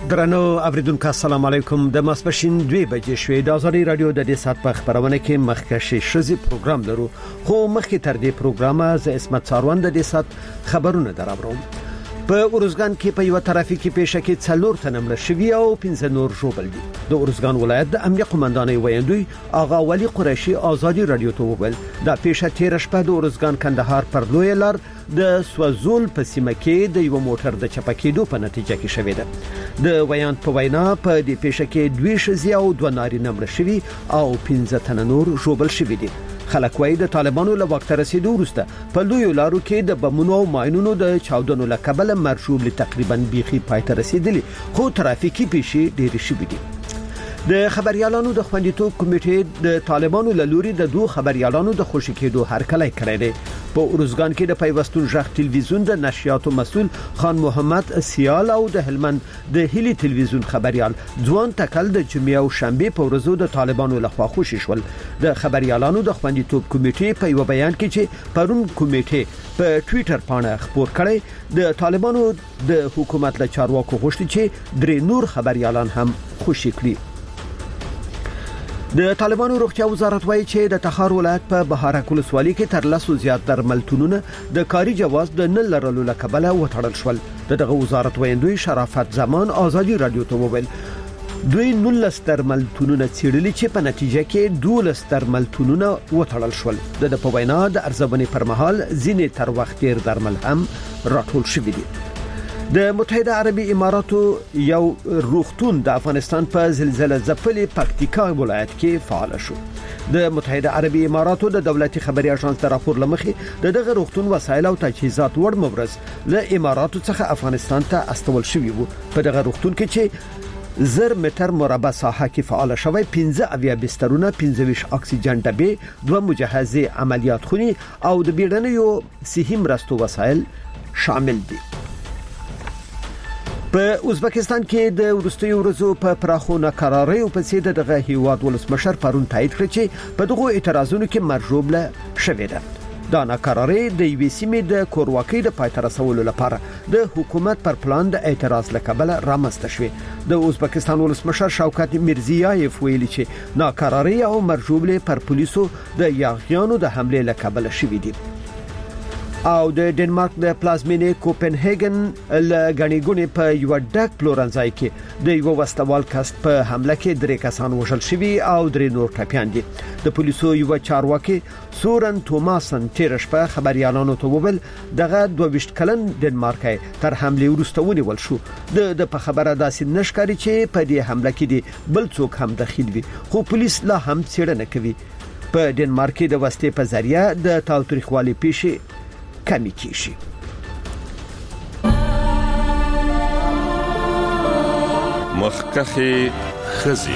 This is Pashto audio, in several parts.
درنو اوریدونکو السلام علیکم د ماسپښین 2 بجې شوې د ازادي رادیو د دې سات په خبرونه کې مخکښي شزي پروګرام لرو خو مخکې تر دې پروګرامه ز اسمت ساروان د دې سات خبرونه درابروم. په اورزګان کې په یو ترافیکي پیښه کې 4 تنه مړ شوي او 15 نور ژوبل دي. د اورزګان ولایت د امنیه قومندانۍ ویاندوی آغا ولی قریشي ازادي رادیو ته وویل دا پیښه 13 شپه د اورزګان کندهار پر لوی لار د سوزول په سیمه کې د یو موټر د چپکېدو په نتیجه کې شوې ده. د ویاند په وینا په دې پیښه کې 2 ښځې او 2 نارینه مړ شوي او 15 تنه نور ژوبل شوي دي. خلک وايي د طالبانو له وخت رسیدو وروسته په لوی لارو کې د بمونو او ماينونو د چاودنو له کبله مرشوب تقریبا بيخي پایته رسیدلی خو ترافیکي پیښې ډېرې شوې دي. د خبريالانو د خوندیتوب کمیټې د طالبانو له لوري د 2 خبريالانو د خوشی کېدو هرکلی کړی دی. په اورزګان کې د پیوستون ژغ ټلویزیون د نشریاتو مسؤل خان محمد سیال او د هلمند د هلي ټلویزیون خبريال ځوان تکل د جمعې او شنبه په ورځو د طالبانو لخوا خوشی شول. د خبريالانو د خوندیتوب کمیټې په یو بیان کې چې پرون کمیټې په ټوئیټر باندې خبر کړی د طالبانو د حکومت له چارواکو غوښتي چې 3 نور خبريالان هم خوشی کړي. د طالبانو روغتیا وزارت وایي چې د تخار ولایت په بهارک ولسوالۍ کې تر 10 زیات درملتونونه د کاري جواز د نه لرلو لکبله وټړل شول. دغه وزارت ویاندوی شرافت زمان ازادي رادیو ته وویل دوی 19 درملتونونه څېړلي چې په نتیجه کې 12 درملتونونه وټړل شول. د په وینا د ارزونې پر مهال ځینې تر وخت ډیر درمل هم راټول شوي دي. د متحده عربي اماراتو یو روغتون د افغانستان په زلزلې ځپلي پکتیکا ولایت کې فعال شو. د متحده عربي اماراتو د دولتي خبري اژانس د راپور لمخې دغه روغتون وسایل او تجهیزات وړ مبرز له اماراتو څخه افغانستان ته استول شوی وو. په دغه روغتون کې چې 1000 متر مربع ساحه کې فعال شوی 15 اویا بسترونه 15 اکسیجن ډبې 2 مجهزه عملیات خوني او د بیړنیو صحي مرستو وسایل شامل دي. په ازبکستان کې د ورستیو ورځو په پراخو ناکراریو په سید دغه هیواد ولسمشر پرون تایید کړ چې په دغه اعتراضونو کې مرجوب له شوې ده. دا ناکراری د یوې سیمې د کورواکۍ د پای ته رسولو لپاره د حکومت پر پلان د اعتراض لکبله رامنځته شوې. د ازبکستان ولسمشر شوکت میرزیایف ویلي چې ناکراری او مرجوب له پر پولیسو د یاغیانو د حمله لکبله شوې دي. او د ډنمارک د پلازمینې کوپنهاګن لګنیګونی په یو ډک پلورنځای کې د یو وسوال کست په حمله کې 3 کسان وژل شوي او 3 نور ټپيان دي. د پولیسو یو چارواکي سورن توماسن 13 شپه خبريالانو ته وویل دغه 22 کلن ډنمارکای تر حمله وروسته ونیول شو. د په خبره داسې نشکاري چې په دې حمله کې دي بل څوک هم دخیل وي خو پولیس لا هم څېړنه کوي. په ډنمارک کې د وسلې په ذریعہ د تاوتریخوالي پیښې کمی کیږي. مخکخي خزي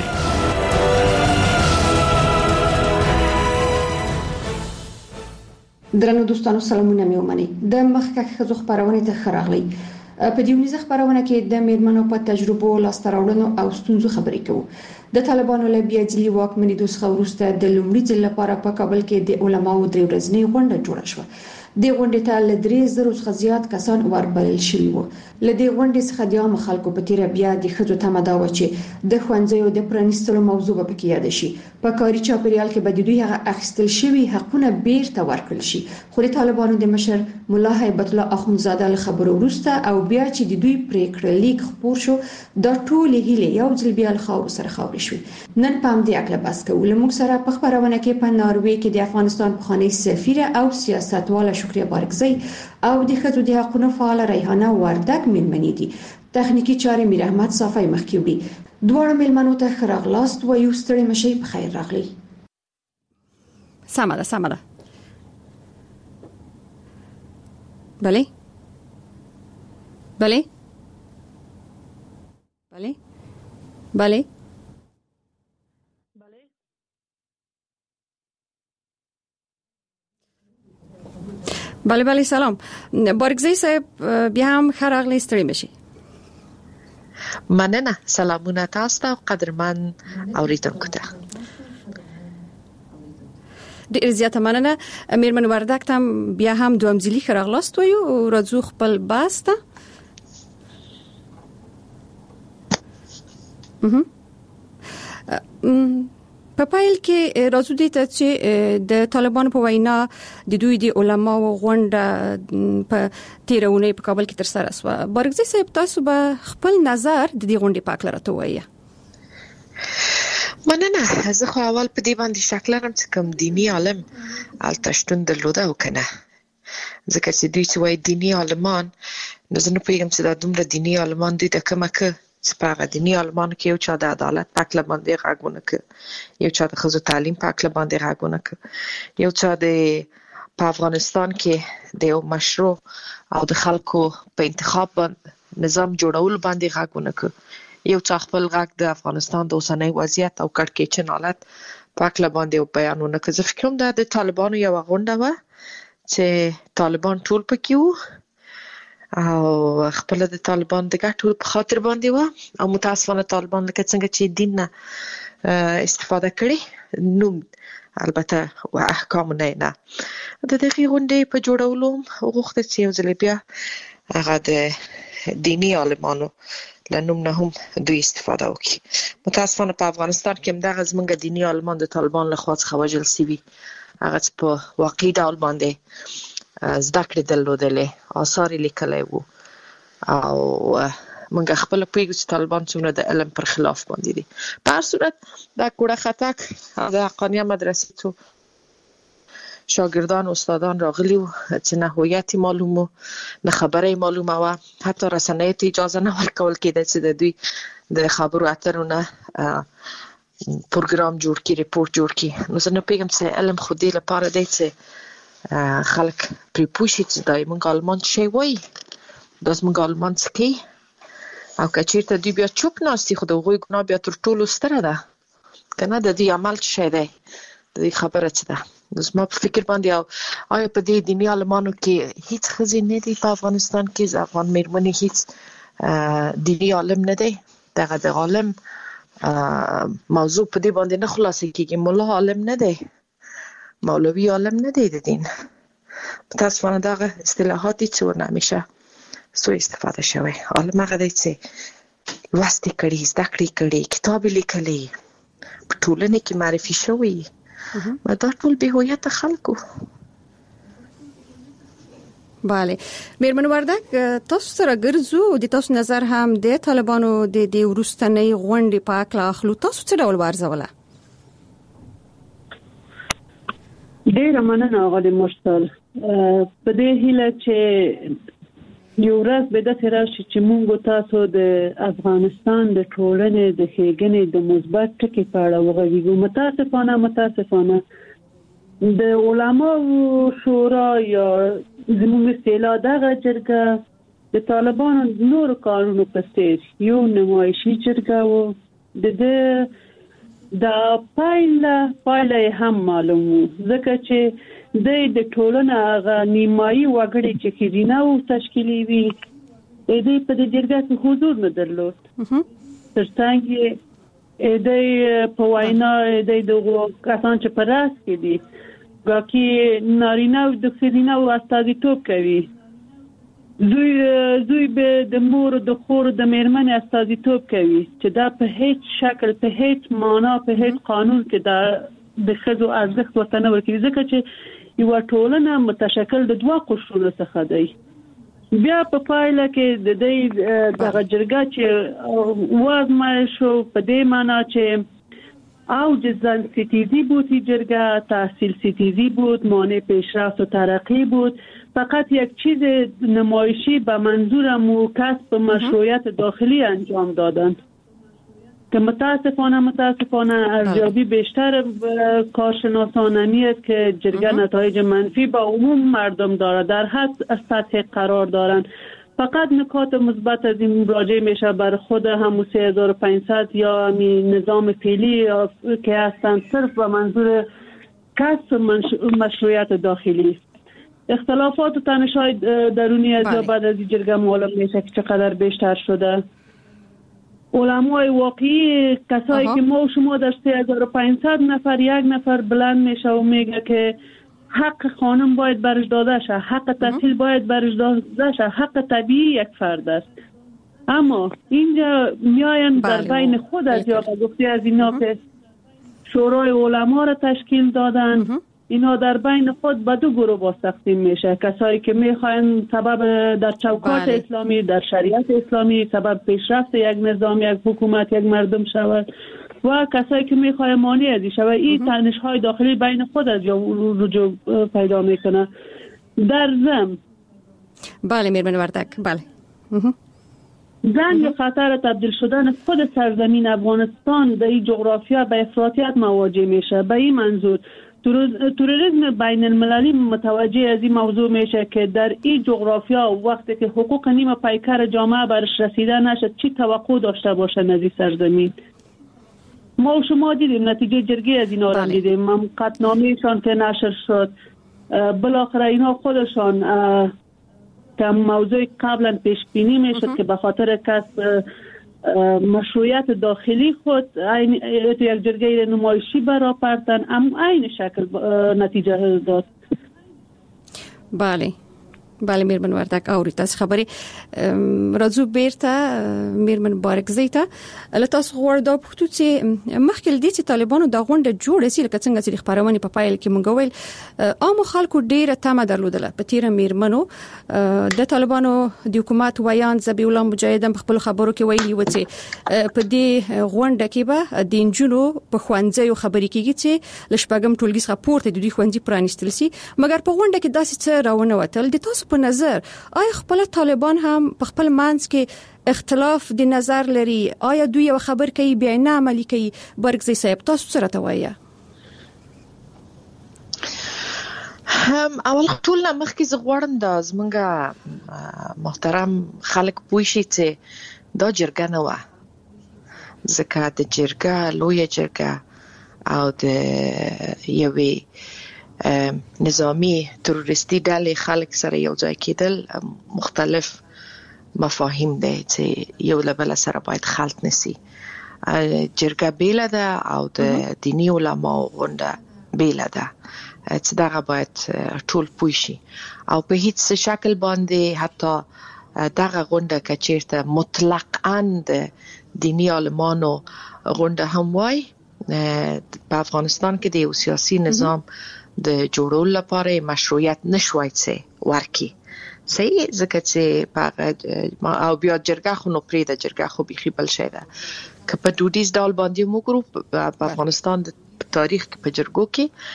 درنو دوستانو سلامونه مې ومنئ. د مخکخ خزو خبرونه ته خراغلي. په دې ونیزه خبرونه کې د میرمنو په تجربو لاستراوړنو او ستونزو خبرې کوو. د طالبانو له بیا ځلي واکمنۍ څخه وروسته د لومړي ځل لپاره په کابل کې د علماو 3 ورځنۍ غونډه جوړه شوه. د غونډې ته ل 3000 څخه زیات کسان وربلل شوي وو. ل دې غونډې څخه د عام خلکو په تیر بیا د خځو ته مداوه چې د خوندزیو د پرانیستلو موضوع په کې یاد شي. په کاري چاپیریال کې به د دوی هغه اخیستل شوی حقونه بیرته ورکړل شي. خو د طالبانو د مشر مولا هیبت الله اخونزاده له خبرو وروسته او بیا چې د دوی پریکړه لیک خبر شو د ټول هیله یو ځل بیا له خاور سره خاور شو. نن پام دې اکل بس کوو. لموږ سره په خبرونه کې په ناروې کې د افغانستان پخوانی سفیر او سیاستواله شکریه بارکزی او د خځو د حقوقو فعال ریحانه وردک ملمنې دي. تخنیکی چارې میر احمد صافی مخکیوړي. دواړو ملمنو ته خراغلاست و یو ستړي مشي په خیر راغلي. سمه ده. بله بله سلام. بارکزی صاحب بیا هم خراغلی ستړي مشي. مننه. سلامونه تاسو ته قدرمن اوریدونکو ته. ډیر زیاته مننه. میرمن وردک ته بیا هم دوام ځلی خراغلاست وایو راځو خپل باسته. په پایل کې راځو دي چې د طالبانو په وینا د دوی د علماو غونډه په تیرونه په کابل کې تر سره شوه. بارګزی صاحب تاسو به خپل نظر د دې غونډې په اړه راته وایي. مننه. زه خو اول په دې باندې شک لرم چې کوم دینی عالم التشتون درلوده او کنه، ځکه چې دوی چې وایي دینی عالمان، نو زه نه پوهیږم چې دا دومره دینی عالمان دوی د کومه که چې په هغه دینی عالمانو کې یو چا د عدالت په اړه باندې غږ ونه کړ، یو چا د ښځو تعلیم په اړه باندې غږ ونه کړ، یو چا د په افغانستان کې د یو مشروع او د خلکو په انتخاب نظام جوړول باندې غږ ونه کړ، یو چا خپل غږ د افغانستان د اوسنۍ وضعیت او کړکېچن حالت په اړه باندې بیان ونه کړ. زه فکر کوم دا د طالبانو یو غونډه وه چې طالبان ټول پکې وو او خپل د طالبان د ګټو په خاطر باندې و، او متاسفانه طالبان لکه څنګه چې دین نه استفاده کړي، نو البته و احکام نه د دغه غونډې په جوړولو وغوښته چې یو ځل بیا هغه د دینی عالمانو لنوم نه هم دوی استفاده وکړي. متاسفانه په افغانستان کې هم دغه زمونږ دینی عالمان د طالبان له خوا څخه وژل شوي، هغه چې په واقعي ډول باندې زده کړې درلودلې، آثار یې لیکلی وو، او موږ خپله پوهېږو چې طالبان څومره د علم پر خلاف باندې دي. په هر صورت دا کوړه خطک د حقانیه مدرسې څو شاګردان استادان راغلي وو چې نه هویت معلوم وو نه خبره معلومه وه، حتی رسنیو ته اجازه نه ورکول کېده چې د دوی د خبرو اترو نه پروګرام جوړ کړي، ریپورټ جوړ کړي. نو زه نه پوهېږم چې علم خو دې لپاره دی چې خلک پرې پوه شي چې دا موږ عالمان څه شی وایي، دا زموږ عالمان څه کوي، او که چېرته دوی بیا چوپ ناست دي خو د هغوی ګناه بیا تر ټولو ستره ده که نه، د دوی عمل څه شی دی، د دوی خبره څه ده. نو زما په فکر باندې آیا په دې دیني عالمانو کې هیڅ ښځې نه دي په افغانستان کې؟ افغان مېرمنې هیڅ دیني عالم نه دی؟ دغه د عالم موضوع په دې باندې نه خلاصې کېږي. ملا عالم نه دی، مولوی عالم نه دی د دین. متاسفانه دغه اصطلاحات دي چې ورنه همیشه سوء استفاده شوی. عالم هغه دی چې لوست یې کړي، زده کړې کړي، کتاب یې لیکلی، په ټولنه کې معرفي شوی، دا ټول بې هویته خلکو. بله میرمن وردک، تاسو سره ګرځو، د تاسو نظر هم د طالبانو د دې وروستنۍ غونډې په اړه اخلو. تاسو څه ډول وارزوله؟ ډیره مننه آقای مرسل. په دې هیله چې یو ورځ به داسې راشي چې موږ تاسو د افغانستان د ټولنې د ښېګڼې د مثبت ټکي په اړه وغږیږو. متاسفانه د علماو شورا یا زموږ اصطلاح دغه جرګه د طالبانو نور کارونو په څیر یو نمایشي جرګه و. د پایله هم معلوم وو، ځکه چې د ټولنه هغه نیمایي وګړي چې ښځینه وو تشکیلوي، دوی په دې جرګه کې حضور نه درلود. ترڅنګ یې دوی په وینا د دغو کسان چې په راس کې دي ګاکې نارینه او د ښځینه وو استازیتوب کوي، دوی به د مور د خور د مېرمنې استازیتوب کوي، چې دا په هیڅ شکل، په هیڅ معنا، په هیڅ قانون کې دا د ښځو ارزښت ورته نه ورکوي، ځکه چې یوه ټولنه متشکل د دوه قشرونو څخه دی. بیا په پایله کې د دې دغه جرګه چې وازمایل شو په دې معنا چې اوج زن ستیزی بود، جرگه تحصیل ستیزی بود، مانع پیشرفت و ترقی بود. فقط یک چیز نمایشی به منظور کسب مشروعیت داخلی انجام دادند که متاسفانه ارزیابی بیشتر کارشناسانه است که جرگه نتایج منفی با عموم مردم دارد، در حد سطح قرار دارند. فقط نکات مثبت از این راجع میشه بر خود همون 3500 یا همین نظام فعلی که هستند، صرف به منظور کسب مشروعیت داخلی. اختلافات و تنش‌های درونی از بعد از این جرگه معلوم میشه که چقدر بیشتر شده. علمای واقعی، کسایی که ما و شما در 3500 نفر یک نفر بلند میشه و میگه که حق خانم باید برش داده شه، حق تحصیل باید برش داده شه، حق طبیعی یک فرد است. اما اینجا میاین در بین خود از یا گفتی از اینا که شورای علما را تشکیل دادن. اینا در بین خود به دو گروه تقسیم میشه. کسایی که میخواین سبب در چوکات اسلامی، در شریعت اسلامی سبب پیشرفت یک نظام، یک حکومت، یک مردم شود و کسایی که میخواین مانع ازی شود. این تنش‌های داخلی بین خود از یا رجوع پیدا میکنه. در ضمن بله میرمن وردک، بله جنگ خطر تبدیل شدن خود سرزمین افغانستان در این جغرافیا به افراطیت مواجه میشه. به این منظور تروریسم بین المللی متوجه از این موضوع میشه که در این جغرافیا وقتی که حقوق نیمه پیکر جامعه برش رسیده نشد چی توقع داشته باشه از این سرزمین. ما و شما دیدیم نتیجه جرگه از اینا را دیدیم. قطعنامه‌شان که نشر شد بالاخره اینا خودشان که موضوع قبلا پیش بینی میشد که به خاطر کسب مشروعیت داخلی خود یک جرگه نمایشی برآوردن، اما این شکل نتیجه داد. بله میرمن وردک اورید تاسو خبري راځو بیرته میرمن بارکزی ته لتاسو غوړدا پښتو چې مخکې دې چې طالبانو د غونډه جوړه سي لکه څنګه چې خبرونه په پایل کې مونږ ویل عام خلکو ډیره تمه درلودله په تیر میرمنو د طالبانو د حکومت ویان ذبیح الله مجاهدین په خپل خبرو کې ویلي و چې په دې غونډه کې به د انجونو په خوانځي خبرې کېږي چې لشپګم ټولګي څخه پورته د دوی خوانځي پرانیستل سي مګر په غونډه کې داسې څه راونه وتل د تاسو په نظر آیا خپل طالبان هم په خپل منځ کې اختلاف د نظر لري؟ آیا دوی یو خبر کوي بیا نه عملي کوي؟ برګزی صاحب تاسو سره توایه اول ټول مخکې زغوړم د زمونږه محترم خلک پوه شي چې دا جرګه نه و، ځکه د جرګه لویه جرګه او د یوې نظامی تروریستی ډلې خلک سره یو ځای کېدل مختلف مفاهیم دی چې یو له بل سره باید خلط نسی. جرګه بیله ده او د دینی علماو غونډه بیله ده چې دغه باید ټول پوه شي او په هیڅ شکل باندې حتی دغه غونډه که چیرته مطلقاً د دینی علمانو غونډه هم وای په افغانستان کې د یو سیاسي نظام د جوړولو لپاره مشروعیت نشوي څه ورکی صحیح، ځکه چې او بیا جرګه خو نو پرې د جرګه خو بيخي بل شي ده که په دودیز ډول باندې موږ په افغانستان د تاریخ کې په جرګو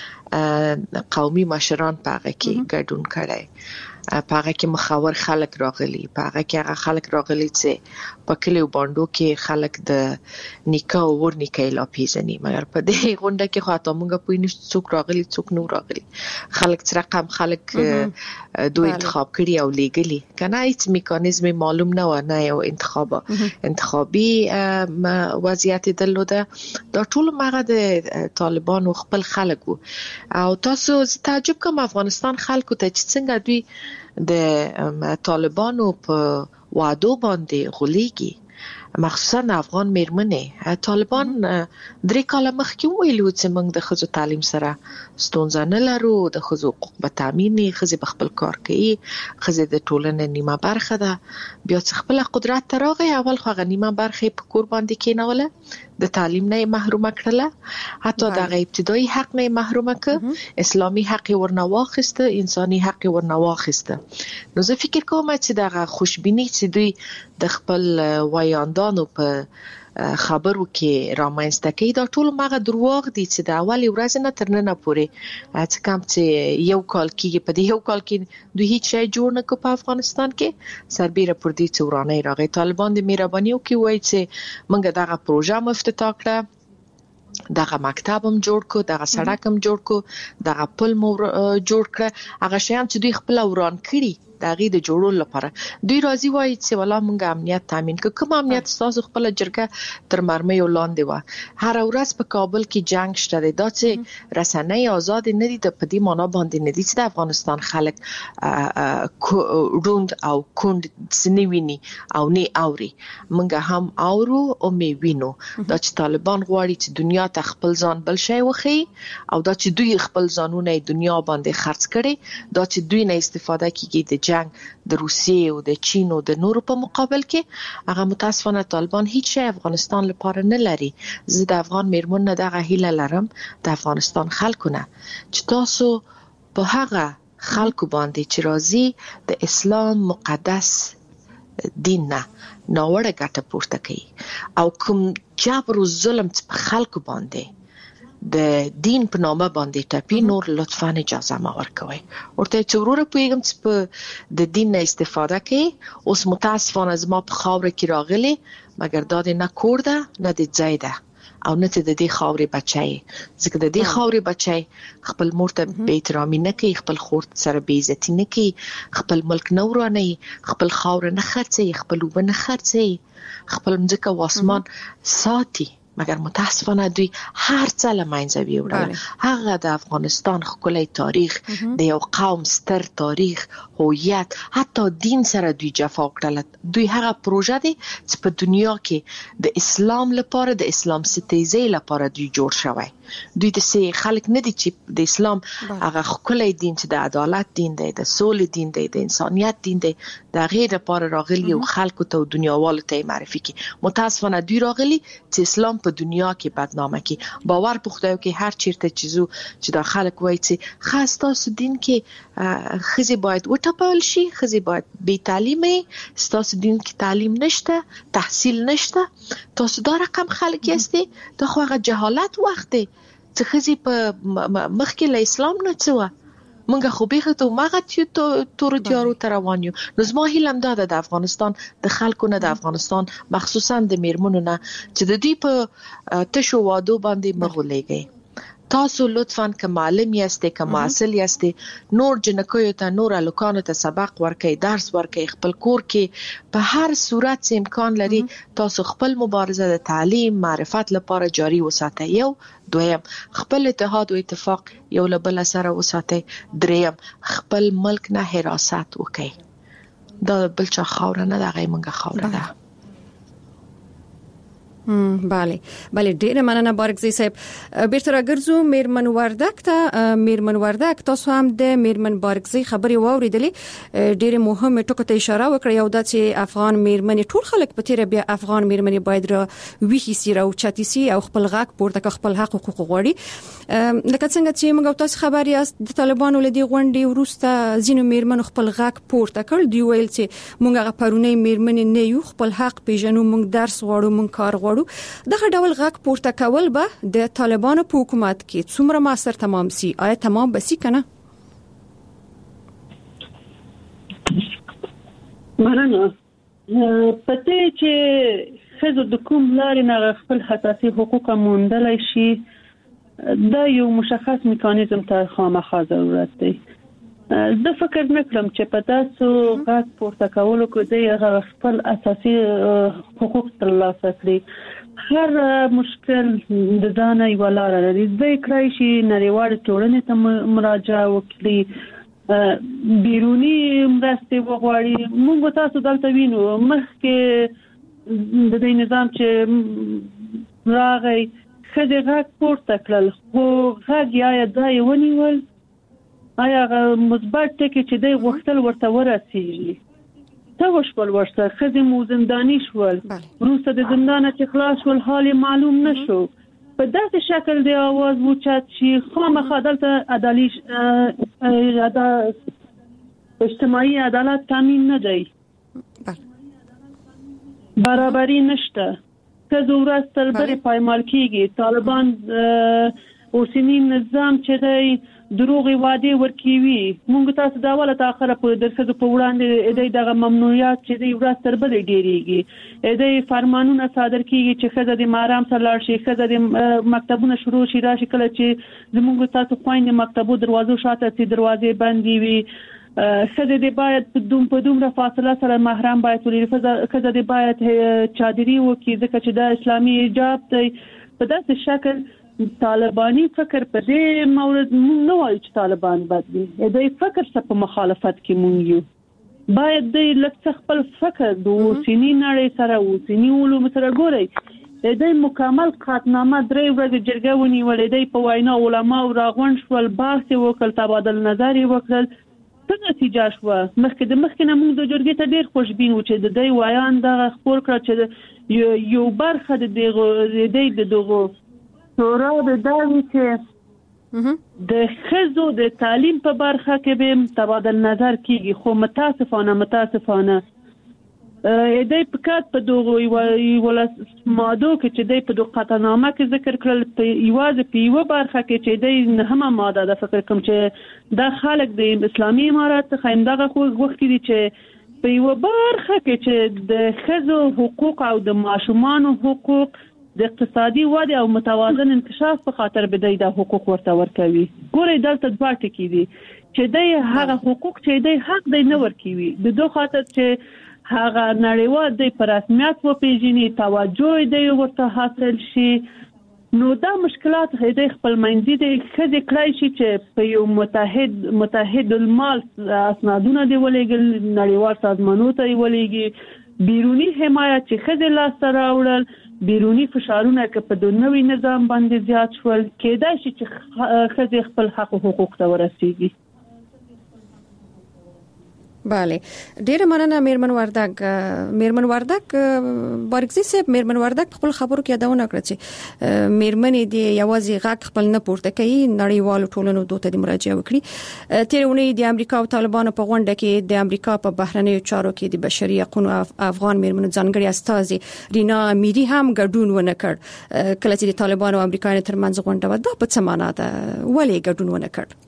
کې قومي مشران پاغه کې ګډون کړي، پاغه کې مخاور خلک راغلي، پاغه کې هغه خلک راغلي چې په کلیو باندې کې خلک د نیکه او ور نیکه لا پیژني، مګر په دې غونډه کې خو ته موږ پوه نشو څوک راغلي څوک نو راغلي، خلک چې رقم خلک دوی انتخاب کړي او لګلي کنه هیڅ میکانیزم معلوم نه و، نه یو انتخابي وضعیت درلوده. دا ټول مغه د طالبانو خپل خلک وو او تاسو تعجب کوم افغانستان خلکو ته چې څنګه دوی د طالبانو په وعدو باندې غولېږي، مخصوصا افغان میرمنې. طالبان 3 کاله مخکې ویلو چې موږ د ښځو تعلیم سره ستونزه نه لرو، د ښځو حقوق به تامین وي، ښځې به خپل کار کوي، ښځې د ټولنې نیمه برخه ده. بیا چې خپل قدرت ته راغی اول خو هغه نیمه برخه په کور باندې کېنوله، د تعلیم نه محرومه کړله، حتی د ابتدایي حق نه محرومه کړه، اسلامي حق ورنه واخیسته، انساني حق ورنه واخیسته. نو زه فکر کوم چې دغه خوشبینی چې دوی د خپل وایاندانو په خبرو کې رامنځته کوي دا ټول مغه دروغ دي چې د اولي ورځ نه تر نن پورې چې کوم چې یو کال کې په دې یو کال کې دوی هیڅ شی جوړ نه کړ په افغانستان کې، سربېره پر دې چې ورانه راغی طالبان د مهرباني کوي وایي چې موږ دغه پروژه افتتاح کړه، دغه مکتب هم جوړ کو، دغه سړک هم جوړ کو، دغه پل مو جوړ کړ، هغه شیان چې دوی خپل وران کړي دغه د جوړول لپاره دوی راضي وایي چې ولا موږ امنیت تامین کوم امنیت تاسو خپل جرګه تر مرمۍ ولاندې و، هر ورځ په کابل کې جنگ شته دی، دا چې رسنۍ آزاد نه دي د پدې معنا باندې نه دي چې د افغانستان خلک روند او کند سنویني او نه اوري، موږ هم اورو او می وینو دا چې طالبان غواړي چې دنیا ته خپل ځان بل شي وخی او دا چې دوی خپل ځانونه دنیا باندې خرڅ کړي، دا چې دوی نه استفاده کوي د جنگ د روسیې او د چین او د نورو په مقابل کې هغه متاسفانه طالبان هیڅ شی افغانستان لپاره نه لري. زه د افغان میرمنو دغه هیله لرم د افغانستان خلکو نه چې تاسو په هغه خلکو باندې چې راځي د اسلام مقدس دین نه ناوړه ګټه پورته کوي او کوم جبر او ظلم په خلکو باندې د دین په نامه باندې ټاپي نور لطفاً اجازه ما ورکوي ورته چې وروره پوهیږم چې په د دین نه استفاده کوي. اوس متاسفانه زما په خاوره کې راغلي مګر دا د نه کور ده نه د ځای ده او نه د دې خاورې بچي ځکه د دې خاورې بچي خپل مور ته بې احترامي نه کوي خپل خور سره بې عزتي نه کوي خپل ملک نه ورانوي خپل خاوره نه خرڅوي خپل اوبه نه خرڅوي خپل مځکه او اسمان ساتي مګر متاسفانه دوی هر څه له منځه ویوړل. هغه د افغانستان ښکلی تاریخ د یو قوم ستر تاریخ هویت حتی دین سره دوی جفا وکړل. دوی هغه پروژه دی چې په دنیا کې د اسلام لپاره د اسلام ستیزۍ لپاره دوی جوړ شوی. دوی د سي خلک نه دي چې د اسلام هغه ښکلی دین چې د عدالت دین دی د سولې دین دی د انسانیت دین دی د غیر لپاره راغلي او خلکو ته او دنیاوالو ته معرفي کی. متاسفانه دوی راغلي چې اسلام په دنیا کې بدنامه کی. باور په خدای کې هر چیرته چې دا خلک وایي چې خاص تاسو دین کې خزي باید وټپل شي خزي باید بې تعلیمه تاسو دین کې تعلیم نشته تحصیل نشته تاسو دا رقم خلک یاستئ دا خو هغه جهالت وخت دی چې خزي په مخکې له اسلام نه څه مونږ خو به ته ماغه چې تور تیارو تر روان یو. نو زما هیله ده د افغانستان د خلکو نه د افغانستان مخصوصا د میرمنو نه چې د دوی په تشو وادو باندې مغولېږي. تاسو لطفاً که معلم یاستئ که معسل یاستئ نور جنکیو ته نور الکانو ته سبق ورکړئ درس ورکړئ خپل کور کې په هر صورت چې امکان لري تاسو خپل مبارزه د تعلیم معرفت لپاره جاری وساتئ. یو دویم خپل اتحاد او اتفاق یو له بل سره وساتئ. دریم خپل ملک نه حراست وکړئ دا بل چا خاور نه ده غیمنګه خاور ده. بله ډیره مننه بارکزی صاحب. بیرته راګرځو میرمن وردک ته. میرمن وردک تاسو هم د میرمن بارکزی خبرې واوریدلې ډیره مهمه ټکو ته اشاره وکړه یو د چې افغان میرمن ټول خلک په تیر بیا افغان میرمن باید را ویخي سي او چاتی سي او خپل غاک پورته خپل حق حقوق غواړي لکه څنګه چې موږ تاسو خبر یاست د طالبانو لدی غونډې ورسته زینو میرمن خپل غاک پورته کړ دی ویل چې موږ غپرونې میرمن نه یو خپل حق پیژنو موږ درس غواړو موږ کار غواړو. دغه ډول غاک پورته کول به د طالبانو په حکومت کې څومره موثر تمام سي آیا تمام بسی کنه؟ مننه. پته چې خزو د کوم لارې نه خپل حساسي حقوق موندلای شي دا یو مشخص میکانیزم ته خامخا ضرورت دی. زه فکر نکړم چې په تاسو غاک پورته کولو کې د خپل اساسي حقوق ترلاسه کړي. هر مشکل د ځانه یو لار لري. زه کړای شي نړیوال ټولنې ته مراجعه وکړي بیرونی مرستې وغواړي. موږ تاسو دلته وینو مخکې د دې نظام چې راغی خځې غاک پورته کړل خو غاک یا ځای ونیول آیا مثبت ټکي چې دی غوښتل ورته ورسیږي ته وشول ورته خځې مو زنداني شول وروسته د زندانه چې خلاص شول حال معلوم نشو په داسې شکل دی आवाज وچات چې خامخا دلته اجتماعي عدالت تامین نه دی برابرۍ نشته خځو ورځ تر بلې پایمال کیږي. طالبان اوسنی نظام چې دی دروغي وعده ورکوي. موږ تاسو دا ولا تاخره په درسه په وړاندې د دغه ممنوعیت چې دی ورځ تر بلې ډیریږي د فرمانونه صادر کیږي چې خزه د مارام سره لاړ شي خزه د مکتبونو شروع شي راشي کله چې زموږ تاسو خويند مکتبو دروازو شاته سي دروازې بندي وي خزه د باید په دومره فاصله سره محرم باید ولري خزه د باید چادري وکړي ځکه چې د اسلامي حجاب دی. په داسې شکل طالبانی فکر په دې مورد نو وایي چې طالبان بد دي. د فکر څخه په مخالفت کې مونږ یو باید د لکه خپل فکر د اوسنی نړۍ سره اوسنی علوم سره ګوري. د مکمل قاطنامه درې ورځې جرګه ونیولې د په وینا علما او راغون شول بحث وکړ تبادل نظر وکړل څه نتیجه شو مخکې نه موږ د جرګې ته ډیر خوشبین و چې د دوی وایان دغه خپل کړ چې یو برخه د دغه شورا د داوی چې د خزو د تعلیم په برخه کې به تبادل نظر کیږي خو متاسفانه دای په کات په دغه ولس ماده کې چې دای په دغه قطعنامه کې ذکر کړل په یو برخه کې چې دای هم ماده د فکر کوم چې د خلک د اسلامي امارات خیمدغه خو وخت دي چې په یو برخه کې چې د خزو حقوق او د ماشومان حقوق د اقتصادي وده او متوازن انکشاف په خاطر به د حقوق ورته ورکوي ګورې دلته دوه ټکي دي چې د هغه حقوق چې د حق د نه ورکوي د دوه خاطر چې هغه نړیوال د پر رسمیت و پیژني توجه دی ورته حاصل شي نو دا مشکلات هدي خپل منځي د خځې کړای شي چې په یو متحد المال اسنادونه دی ولېګل نړیوال سازمانونو ته ولېګي بیرونی حمایت چې خځې لاس راوړل بیرونی فشارونه که په د نوې نظام باندې زیات شول کېدای شي چې خځې خپل حق او حقوق ته ورسیږي بله ډیره مننه میرمن وردک بارګزي صاحب میرمن وردک خپل خبرو کې یادونه کړې چې میرمنې د یوازې غږ خپل نه پورته کوي نړیوالو ټولنو دوته د مراجعه وکړي تیرونی د امریکا او طالبانو په غونډه کې د امریکا په بهرنیو چارو کې د بشري حقوقو افغان میرمنو ځانګړي استاذ رینا میری هم ګډون ونه کړ کله چې د طالبانو او امریکایانو ترمنځ غونډه و دا په څه معنا ده ولې ګډون ونه کړ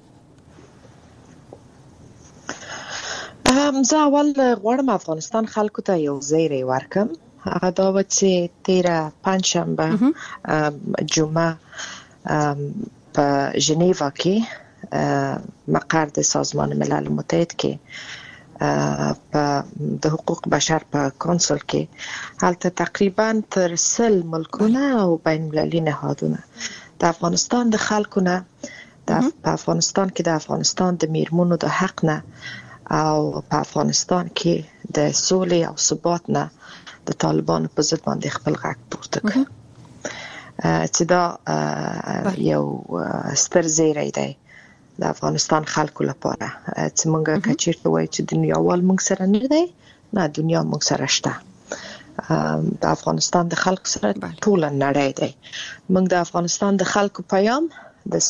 زه اول غواړم افغانستان خلکو ته یو زیری ورکم هغه دا و چې 13 پنجشنبه جمعه په ژنیوا کې مقر د سازمان ملل متحد کې په د حقوق بشر په کونسل کې هلته تقریبا تر 100 ملکونه او بین المللي نهادونه د افغانستان د خلکو نه په افغانستان کې د افغانستان د میرمنو د حق نه او په افغانستان کې د سولې او ثبات نه د طالبانو په ضد باندې خپل غږ پورته کړ چې دا یو ستر زیری دی د افغانستان خلکو لپاره چې موږ کچیرته وایو چې دنیا وال موږ سره نه دی نه دنیا موږ سره شته د افغانستان د خلکو سره ټول نړۍ دی موږ د افغانستان د خلکو پیام د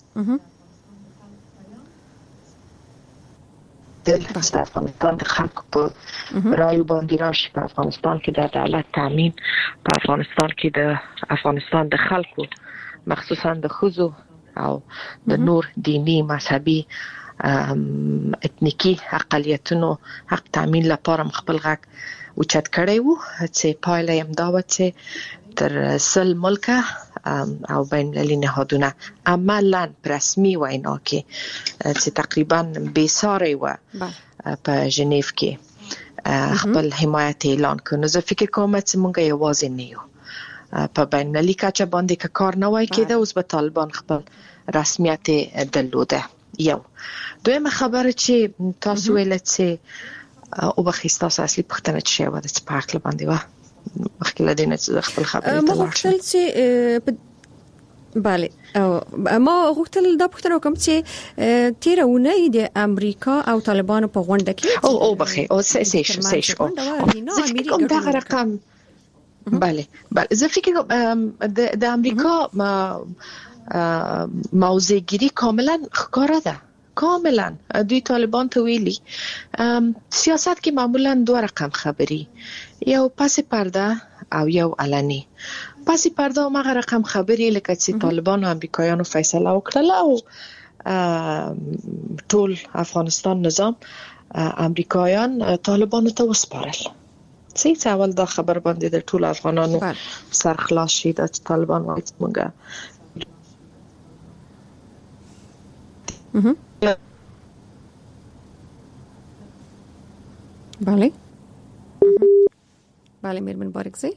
افغانستان د خلکو په رایو باندې راشي په افغانستان کې د عدالت تامین په افغانستان کې د افغانستان د خلکو مخصوصا د ښځو او د نور دینی مذهبي اتنیکی اقلیتونو حق تامین لپاره خپل غږ اوچت کړی وو چې پایله یې دا و چې تر 100 ملکه او بین المللي نهادونه عملاً رسمي وینا کې چې تقریبا بیساري و په ژنیو کې خپل حمایت اعلان کړ نو زه فکر کوم چې موږ یوازې نه یو په بین المللي کچه باندې که کار نه وای کېده اوس به طالبان خپل رسمیت درلوده یو دویمه خبره چې تاسو ویل چې او بخیستا اصلي پښتنه چې و د سپارک باندې و مخکې لدینه چې خپل خبرې ته ورشم بله ما غوښتل دا پوښتنه وکم چې تیرونه د امریکا او طالبانو په غونډه کې او بخي او سې دا رقم بله زه فکر د امریکا موضوعګری کاملا ښکاره ده کاملا دوی طالبان ته ویلي سیاست کې معمولا دوه رقم خبري یو پس پرده او یو علني پس پرده هغه رقم خبري لکه چې طالبان او امریکایانو فیصله وکړه او ټول افغانستان نظام امریکایان طالبانو ته وسپارل څه اول دا خبر باندې د ټول افغانانو سر خلاص شي د طالبان وایي موږ بله میرمن بارګزي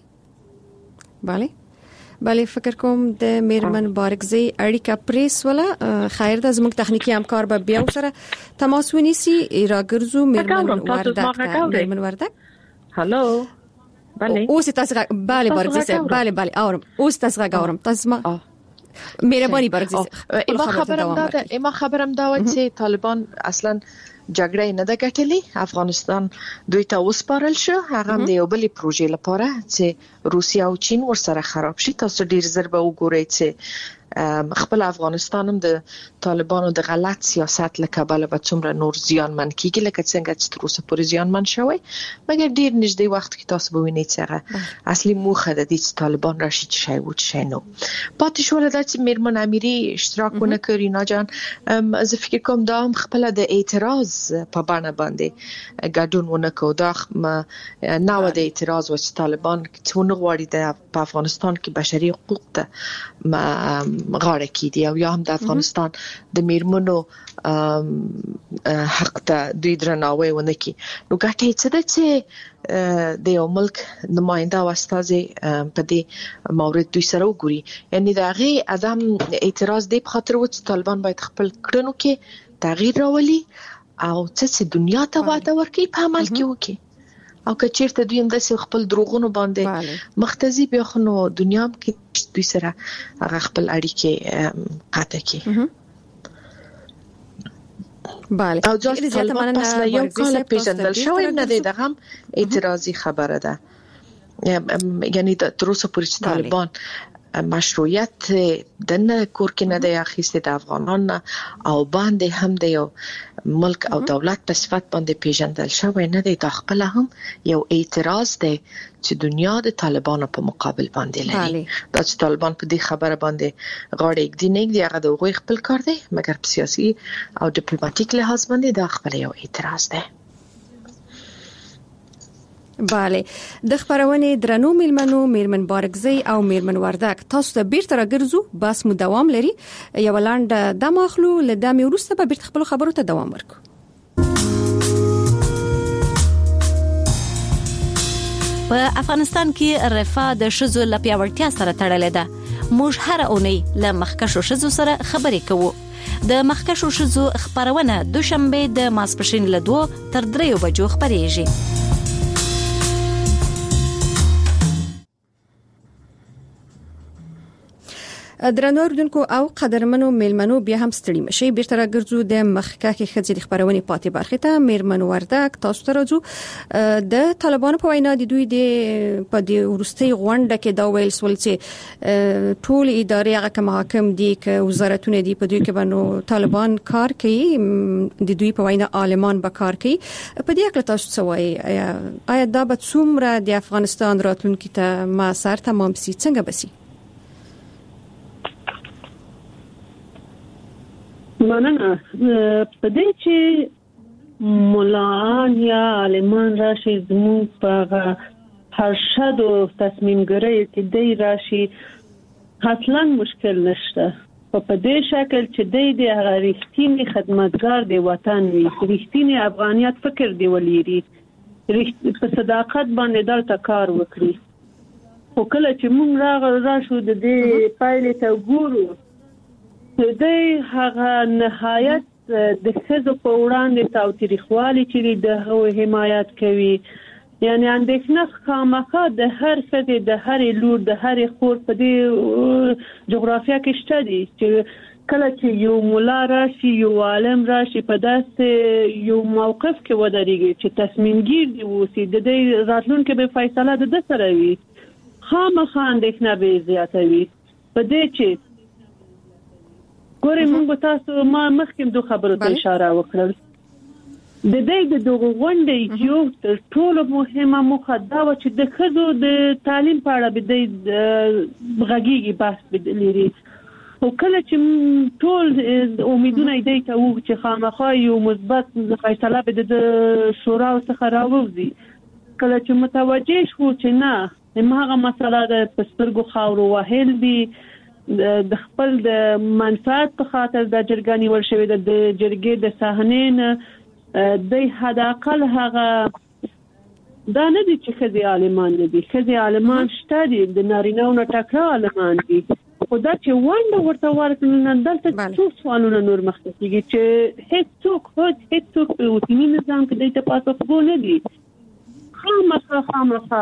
بله فکر کوم د میرمن بارګزي اړیکه پریس ولا خیر د زموږ تخنیکی همکار به بیا سره تماس ونیسي راګرزو میرمن وردک هالو بله اوس تاسو بله بارګزي بله اورم اوس تاسو غاورم تاسو ما مهرباني بارګزي ما خبرم دا چې طالبان اصلا جګړه نه ده ګټلې. افغانستان دوی ته وسپارل شو، هغه د یو بلې پروژې لپاره چې روسیا او چین ورسره خراب شي. تاسو ډیر زر به وګورئ چې خپل افغانستان هم د طالبانو د غلط سیاست له کبله به څومره نور زیانمن کیږي لکه څنګه چې تر اوسه پورې زیانمن شوی، مګر ډیر نږدې وخت کې تاسو به وینئ چې هغه اصلي موخه د دې چې طالبان راشي چې شی و چې نه پاتې شو. دا چې میرمن امیری اشتراک ونه کړی نه جان، زه فکر کوم دا هم خپل د اعتراض په بڼه باندې ګډون ونه کو. دا نو د اعتراض و چې طالبان څونه غواړي د افغانستان کې بشري حقوق ته غاړه کیدی او یا هم د افغانستان د میرمنو حق ته دوی درناوی ونه کی. نو ګټه څه ده چې د یو ملک نماینده او استازي په دې مورد دوی سره وګوري. یعنی دا غي ادم اعتراض دی په خاطر و چې طالبان باید خپل کړنو کې تغییر راولي او څه دنیا ته وعده ورکړي په عمل کې وکړي. او که چیرته دوی هم د خپل دروغونو باندې مختزي بیا خو نو دنیا کې دوی سره هغه خپل اړیکې قطع کړي. بله او ځکه طالبان پس له یو کال پیژندل شوی نه دی، دغه هم اعتراضي خبره ده. یعنی تر اوسه پورې چې طالبان مشروعیت دنه کور کې نه دی اخیسته د افغانان او باندې هم د یو ملک او دولت په صفت باندې پیژندل شوی نه دی. دا خپل هم یو اعتراض دی چې دنیا د طالبانو په مقابل باندې لري. دا چې طالبان په دې خبره باندې غاړه کېږدي نه دی، هغه د غوي خپل کار دی، مګر په سیاسي او ډیپلوماټیک لحاظ باندې دا خپل یو اعتراض دی. بله، د خبرونې درنو میلمنو میرمن بارګزی او میرمن وردک، تاسو ته بیرته راګرځو، بس مو دوام لري. یو لاند د ماخلو له دمه وروسته به بیرته خپل خبرو ته دوام ورکو. په افغانستان کې رفاه د شذو له پیاوړتیا سره تړلې ده. موږ هر اونۍ له مخکښو شذو سره خبرې کوو. د مخکښو شذو خبرونه دوشنبه د ماسپښین له 2 تر 3 بجو خبرېږي. درنو اوریدونکو او قدرمنو میلمنو، بیا هم ستړي مشي، بیرته راګرځو د مخکښ خځې د خبرونې پاتې برخه ته. میرمن وردک، تاسو ته راځو. د طالبانو په وینا د دوی د په د ورستي غونډه کې دا ویل سول چې ټول ادارې هغه کوم حاکم دي ک وزارتونه دي په دوی کې باندې طالبان کار کوي، د دوی په وینا عالمان به کار کوي. په دې اړه تاسو څه وایي؟ آیا دا به څومره د افغانستان راتلونکي ته ما سر تمام سي؟ څنګه بسي؟ مننه. په دې چې مولان یا عالمان راشي زموږ په هرشد او تصمیم ګرۍ کې دی راشي اصلا مشکل نشته. په دې شکل چې دی هغه رښتینی خدمتګار دی وطن وي، رښتینی افغانیت فکر دی ولري، په صداقت باندې دلته کار وکړي. خو کله چې موږ راشو د دې پایلې ته ګورو، دی هغه نهایت د خزو په وړاندې تاوتریخوالي چې د حمایت کوي. یعنی اندېښنه خامخا د هر خزې، د هر لور، د هر خور په دې جغرافیا کې شته دي چې کله چې یو مولا راشي، یو عالم راشي، په داسې یو موقف کې ودرېږي چې تصمیم گیر دی اوسي، د دې راتلونکي به فیصله د سره وي، خامخا اندېښنه به زیاته وي. په دې چې ګورې موږ تاسو ما مخکې دوه خبرو ته اشاره وکړل. د دې د دغه غونډې یو تر ټولو مهمه موخه دا و چې د ښځو د تعلیم په اړه به د غږیږي بحث لري. خو کله چې ټول امیدونه دې ته وو چې خامخا یو مثبت فیصله به د شورا څخه راوځي، کله چې متوجه شو چې نه هغه مسله د پسترګو خاورو وهل دي، د خپل د منفعت په خاطر د جرګې نیول شوی د جرګې د صحنې نه د حداقل هغه دا نه دي چې خزي عالمان دي، خزي عالمان شته دي، د نارینه‌و نه ټکړه عالمان دي. خو دا چې ونده ورته ورکړل دلته څو سوالونه نور مخکې کیږي چې هیڅوک په اوسنی نظام کې د تاسو نه دي. خامخا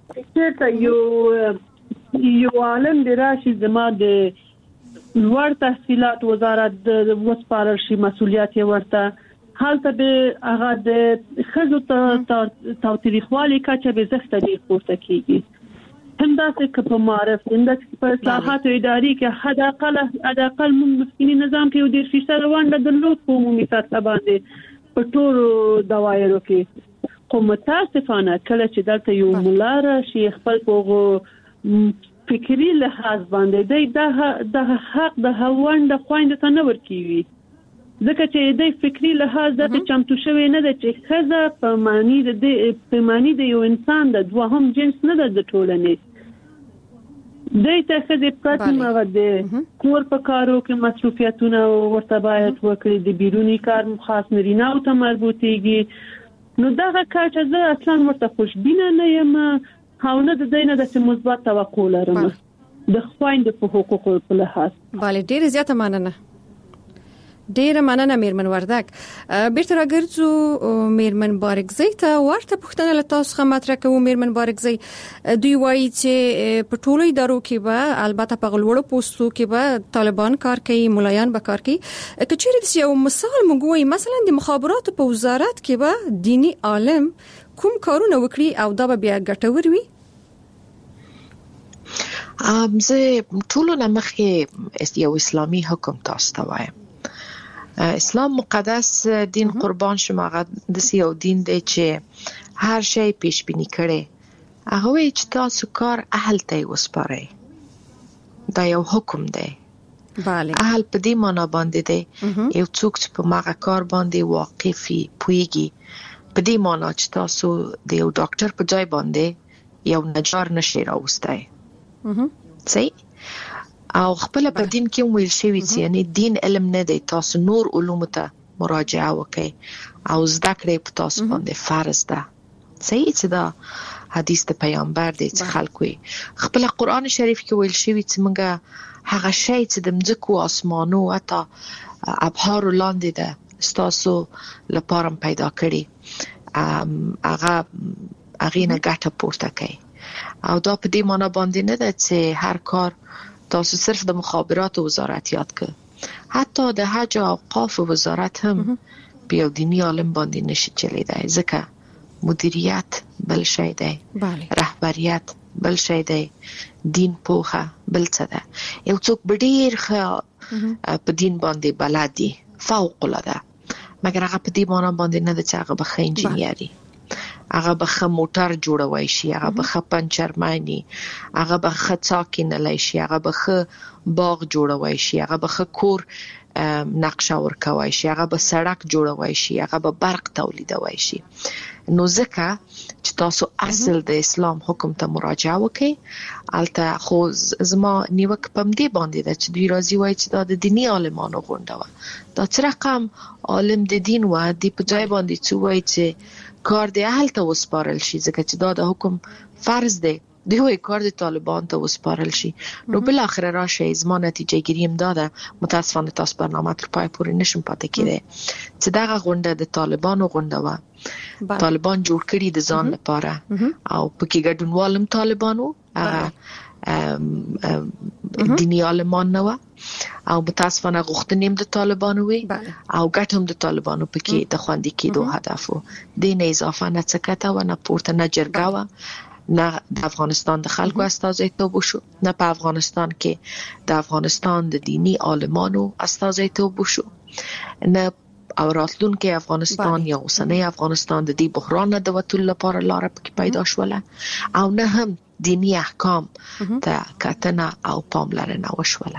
چې یو عالم دی راشي زما د لوړ تحصیلات وزارت د وسپارل شي مسولیت ورته حالته به هغه د خزو تاوتریخوالي کچه به زخته دی پورته کیږي. همداسې که په معرف همداسې په اصلاحات اداري کې حداقل موږ مسکینی نظام کې یو 10% ونډه درلود په عمومي سطح باندې په ټولو دوایرو کې. خو متاسفانه کله چې دلته یو مولا راشي خپل په فکری لحاظ باندې د حق د ونډه خويند ته نه ورکیږي، ځکه چې د فکری لحاظ د چمتو شوی نه ده چې خزه په معنی د یو انسان د دوهم جنس نه ده د ټولنې. دایته خزه پراتمه د کور په کارو کې مصروفیتونه ورته باید وکړي، د بیرونی کار خاص نرینه او ته مربوطيږي. نو دغه کار چې زه اصلا ورته خوشبینه نه یم او نه د دینه د مثبت توقع لرم د خويند په حقوقو په لحاظ. bale ډیر زیاته مننه. ډیره مننه میرمن وردک. بیرته راګرځو میرمن بارګزی ته ورته پوښتنه له تاسو څخه مطرح کوم. میرمن بارګزی دوی وایي چې په ټولو ادارو کې به البته په غلوړو پوسټو کې به طالبان کار کوي، مولایان به کار کوي. که چیرې یو مثال موږ وایي مثلا د مخابراتو په وزارت کې به دینی عالم کوم کارونه وکړي او دا به بیا ګټور وي؟ زه ټولو نه مخکې یو اسلامي حکم تاسو ته وایم. اسلام مقدس دین قربان شما د یو دین دی چې هر شی پیش بینی کړي. هغه وی چې تاسو کار اهل ته وسپارئ. دا یو حکم دی. bale اهل په دې معنا باندې دی یو څوک چې په ماغه کار باندې واقفي پويږي. په دې معنا چې تاسو د یو ډاکټر په ځای باندې یو نجار نشي راوستای. صحیح. او خپل په دین کې ویل شوی چې یعنی دین علم نه دی، تاسو نور علوم ته مراجعه وکړئ او زده کړئ په تاسو باندې فرض ده. صحیح چې دا حدیث د پیغمبر دی چې خلکو خپل قرآن شریف کې ویل شوی چې موږ هغه شی چې د مځکو اسمانو اته ابحار لاندې ده تاسو لپاره پیدا کړی، هغه نه ګټه پورته کوي. او دا په دې معنی باندې نه ده چې هر کار تاسو صرف د مخابرات وزارت یاد کړ. حتی د حج او اوقاف وزارت هم په یو دینی عالم باندې نشي چلیدای، ځکه مدیریت بل شی دی، رهبریت بل شی دی، دین پوهه بل څه ده. یو څوک ډیر ښه په دین باندې بلد دی فوق العاده، مګر هغه په دې معنی باندې نه ده چې هغه به ښه انجینیري، هغه به ښه موټر جوړوي شي، هغه به ښه پنچرمانی، هغه به ښه څاکینلی شي، هغه به ښه باغ جوړوي شي، هغه به ښه کور نقشه ورکوي شي، هغه به سړک جوړوي شي، هغه به برق تولیدوي شي. نو ځکه چې تاسو اصل د اسلام حکم ته مراجعه وکړئ، البته خو زما نیوک پم دی باندې ده چې دوی راځي وایي چې دا د دینی عالمانو غونډه وه. دا څه رقم عالم د دین و دی په ځای باندې څه وایي چې کار د اهل ته وسپارل شي، ځکه چې دا د حکم فرض دی. دی وایي کار د طالبان ته وسپارل شي. نو بل اخر راشي زما نتیجه ګیری هم دا ده، متاسفانه تاسو برنامه تر پای پورې نشم پاتې کېدی چې دغه غونډه د طالبانو غونډه وه. طالبان جوړ کړي د ځان لپاره او پکې ګډونوالم طالبانو هغه دینی عالمان نه و او متاسفانه غوښتنې هم د طالبانو وي او ګټ هم د طالبانو پکې د خوندې کېدو هدف و. دې نه اضافه نه څه کته و، نه پورته، نه جرګه و، نه د افغانستان د خلکو استازیتوب وشو، نه په افغانستان کې د افغانستان د دینی عالمانو استازیتوب وشو، نه او راتلونکي افغانستان یا اوسنۍ افغانستان د دې بحران نه د وتلو لپاره لار پکې پیدا شوله، او نه هم دینی احکام ته کتنه او پاملرنه وشوله.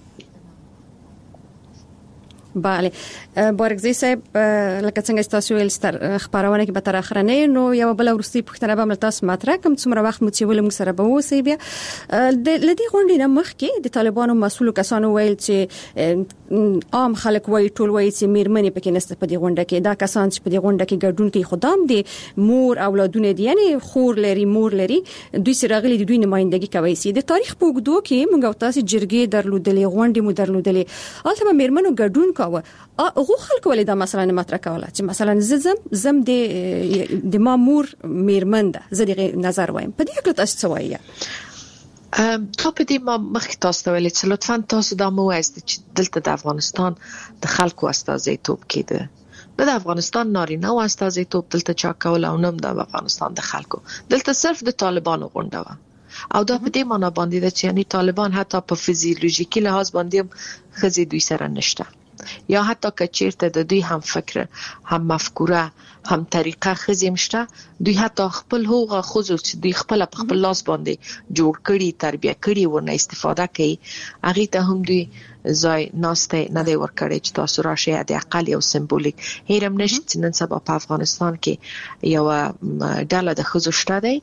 bale بارګزی صاحب لکه څنګه تاسو ویل ستر خبرونه کې به تر اخره نه نو یو بل ورستي پښتنه به تاسو مطرح کوم څومره وخت مو چې ولې سره به وسی بیا د دې غونډې نه مخکې د طالبانو مسؤل کسانو ویل چې عام خلک وایي ټول وایي چې میرمنې پکې نسته په دې غونډه کې. دا کسان چې په دې غونډه کې ګډون کوي خدام دي مور اولادونه دي، یعنی خور لري مور لري، دوی سره غلي د دوی نمائندګي کوي. سي د تاریخ په وګدو کې موږ تاسو جرګې درلودلې غونډې مو درلودلې، البته میرمنو ګډون کاوه. هغه خلک ولې دا مثلا مطرح کوله چې مثلا زم د مامور میرمن ده، زه د نظر وایم په دې کې تاسو څه وایي؟ ته په دې ما مخکې تاسو ته ویل چې لطفاً تاسو دا مو وایست چې دلته د افغانستان د خلکو استازیتوب کېده، د افغانستان نارینه او استازیتوب دلته چا کول او نه د افغانستان د خلکو، دلته صرف د طالبانو غونډه و او دا په دې معنا باندې ده چې یعنی طالبان حتی په فزیولوژیکي لحاظ باندې خزي دوی سره نشته، یا حتی که چیرته د دوی هم فکر هم مفکوره هم طریقه خزي مشته، دوی حتی خپل هوغه خوځو چې دوی خپل په خپل لاس باندې جوړ کړي تربیه کړي ورنه استفاده کوي، هغه ته هم دوی ځای ناشته نه دی ورکړی چې تاسو راشي د اقل یو سمبولیک هیرم نشي چې نن سبا په افغانستان کې یو ډله د خزو شته دی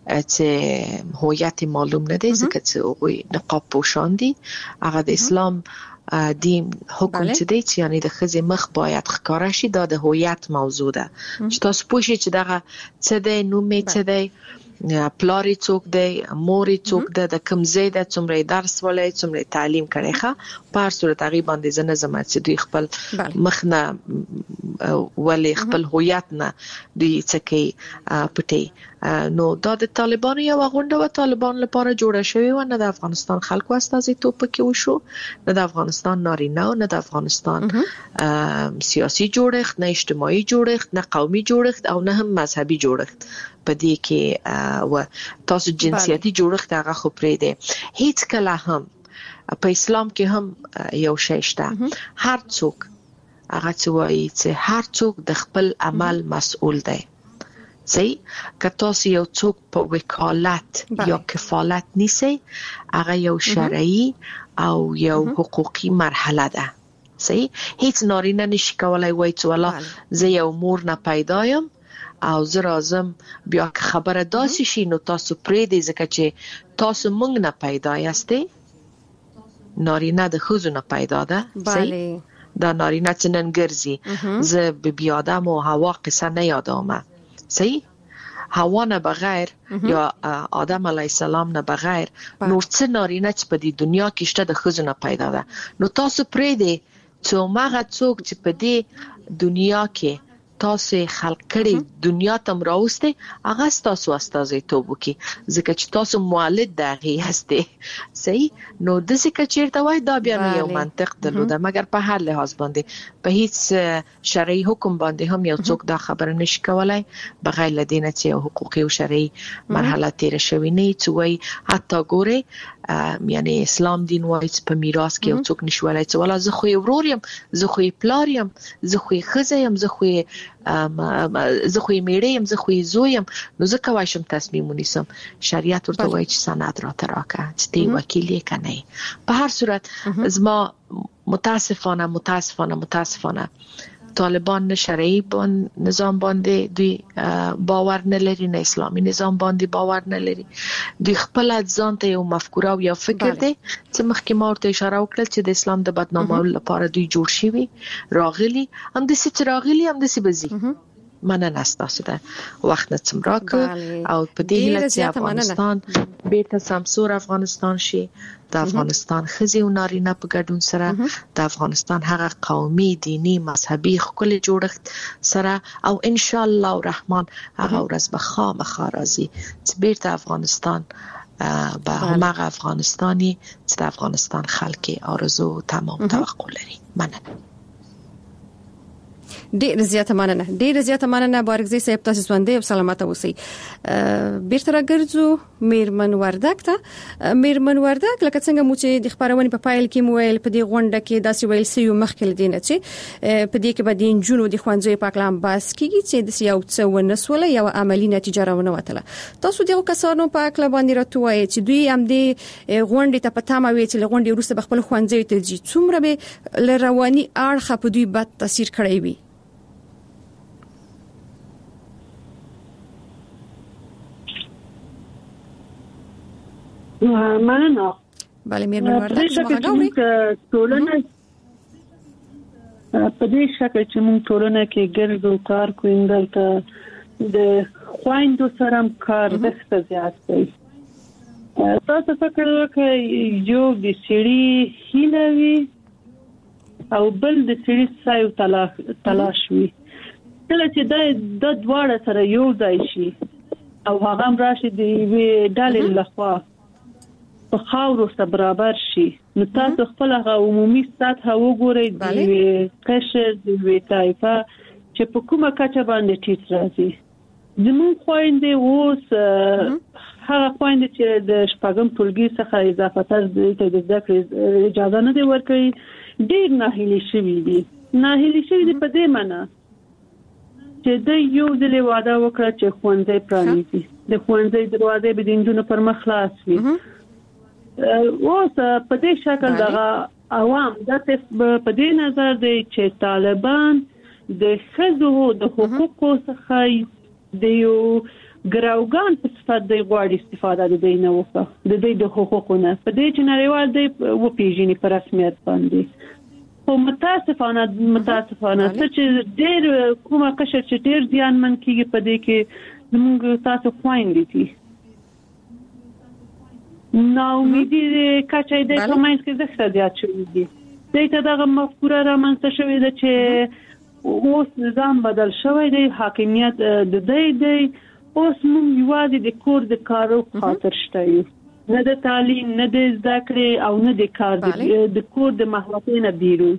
چې هویت معلوم نه دی ځکه چې هغوی نقاب پوشان دي، هغه د اسلام دین حکم چې دی چې یعنی د خزي مخ باید ښکاره شي، دا د هویت موضوع ده چې تاسو پوه شئ چې دغه څه دی، نوم یې څه دی، پلاری څوک دی، موري څوک ده، د کوم ځای ده، څومره درس ولای، څومره تعلیم کړی ښه، په هر صورت هغه باندې زنه زما چې دوی خپل مخ نه ولې خپل هویت نه دوی څه کوي پټي. نو دا د طالبانو یو غونډه و طالبان لپاره جوړه شوې و، نه د افغانستان خلکو استازیتوب پکې وشو، نه د افغانستان نارینه او نه د افغانستان سیاسي جوړښت، نه اجتماعي جوړښت، نه قومي جوړښت او نه هم مذهبي جوړښت په دې کې و. تاسو جنسیتي جوړښت هغه خو پرې دی، هیڅ کله هم په اسلام کې هم یو شی شته، هر څوک هغه څه وایي چې هر څوک د خپل عمل مسؤل دی. صحیح، که تاسو یو څوک په وکالت یا کفالت نیسئ، هغه یو شرعي او یو حقوقي مرحله ده. صحیح، هیڅ نارینه نشي کولای وایي چې والا زه یو مور نه پیدا یم او زه راځم بیا که خبره داسې شي نو تاسو پرېږدئ ځکه چې تاسو موږ نه پیدا یاستئ، نارینه د ښځو نه پیدا ده. صحیح، دا نارینه چې نن ګرځي، زه بیبي آدم او حوا قصه نه یادومه. صحیح، حوا نه بغیر یا آدم علیه السلام نه بغیر نور څه نارینه چې په دې دنیا کې شته د ښځو نه پیدا ده. نو تاسو پرېږدئ چې هغه څوک چې په دې دنیا کې تاسو خلق کړي دنیا ته راوستي هغه تاسو استازیتوب وکي ځکه چې تاسو مولد دغه هستئ. صحیح، نو د څه چیرته وای دا بیا یو منطق درلوده، مګر په هر لحاظ باندې په هیڅ شرعي حکم باندې هم یو څوک دا خبره نشي کولای بغیر لدینه چې یو حقوقي او شرعي مرحله تیر شوی نه چې وای حتی ګوري یعنی اسلام دین وایي چې په میراث کې یو څوک نشولای چې ولا زه خو ورور یم، زه خو پلار یم، زه خو ښځه یم، زه خو میړه یم، زه خو زوی یم، نو زه کوای شم تصمیم ونیسم. شریعت ورته وایي چې سند راکه چې تی وکیل یې کنه. په هر صورت زما متاسفانه طالبان نه شرعي نظام باندې دوی باور نه لري، نه اسلامي نظام باندې باور نه لري، دوی خپل ځان ته یو مفکوره او یو فکر دی چې مخکې ما ورته اشاره وکړه چې د اسلام د بدنامولو لپاره دوی جوړ شوي راغلي، هم داسې چې راغلي هم داسې بزي. مننه ستاسو ده وخت نه څمراک او په دې هیله چې افغانستان بیرته سمسور افغانستان شي، د افغانستان ښځې او نارینه په ګډون سره د افغانستان هغه قومي دینی مذهبي ښکلي جوړښت سره او ان شاء الله الرحمن هغه ورځ به خامخا راځي چې بیرته افغانستان به همغه افغانستاني چې د افغانستان خلک آرزو تمام توقع لري. مننه. ډیر زیاته مننه بارګزی صاحب، تاسو ژوندۍ او سلامت اوسئ. بیرته راګرځو میرمن وردک ته. میرمن وردک لکه څنګه مو چې د خبرونه په پایل کې مویل په دې غونډه کې داسې ویل سي مخکې لدینه چې په دې کې به د انجونو د خوانځي په کلام باس کېږي چې د یو څه ونسوله یو عملی نتیجه راونه وته. تاسو دغه کسانو په کله باندې راتوي چې دوی هم د غونډې ته پته ماوي چې غونډې وروسته خپل خوانځي ته ځي څومره به لرواني اړخ په دوی بد تاثیر کړی وي. مننه. بله میرمن وردک شما غواړئ ټولنه په دې شکل چې موږ ټولنه کې ګرځو کار کوو دلته د خويندو سره کار وخت زیات دی. تاسو فکر وکړئ یو د سړي هیلوي او بل د سړي سایو تلاش وي، کله چې د دواړه سره یو ځای شي او هغه راشي د ډالې لخوا په خاورو سره برابر شي، نو تاسو خپل هغه عمومي سطح وګورئ د قشر د طایفه چې په کومه کچه باندې ټیټ راځي. زموږ خويندې اوس هغه خويندې چې د شپږم ټولګي څخه اضافه تر د زده کړې اجازه نه دی ورکړي ډېر ناهیلي شوي دي. ناهیلي شوي دي په دې معنی چې د یو ځل وعده وکړه چې ښوونځی پرانیزي، د ښوونځی دروازې به د نجونو پر مخ خلاص وي. اوس په دې شکل دغه عوام د په دې نظر دی چې طالبان د ښځو د حقوقو څخه د یو ګراوګان په صفت د غواړي استفاده د دینه وکړه د دې د حقوقونه په دې چې نړیوال دی و پیژني په رسمیت باندې. خو متاسفانه چې ډېر کومه قشر چې ډېر زیانمن کیږي په دې کې زموږ تاسو خويندې دي. نو امیدي کچې د کومای کې زښت زیات شوی دی. دغه دغه مفکوره را منځته شوې ده چې اوس نظام بدل شوی دی، حاکمیت د دې دی. اوس موږ یوازې د کور د کارو خاطر شته یو، نه د تعلیم، نه د زده کړې او نه د کار د کور د مهارتونو نه بیرون.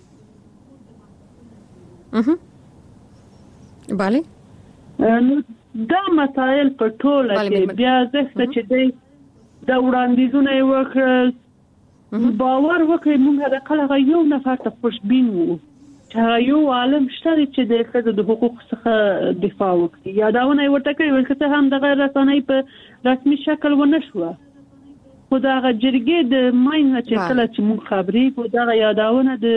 bale دا مسائل په ټوله کې بیا زښت چې دی دا وړاندیزونه وکړل باور وکړئ موږ د کله یو نفر ته خوشبین وو چې یو عالم شته چې د ښځو د حقوق څخه دفاع وکړي. یادونه ورته کوي ولکه هم د غیر رسنۍ په رسمي شکل ونه شو، خو دا جرګې د ماینه چې کله چې موږ خبرې کو دا یادونه د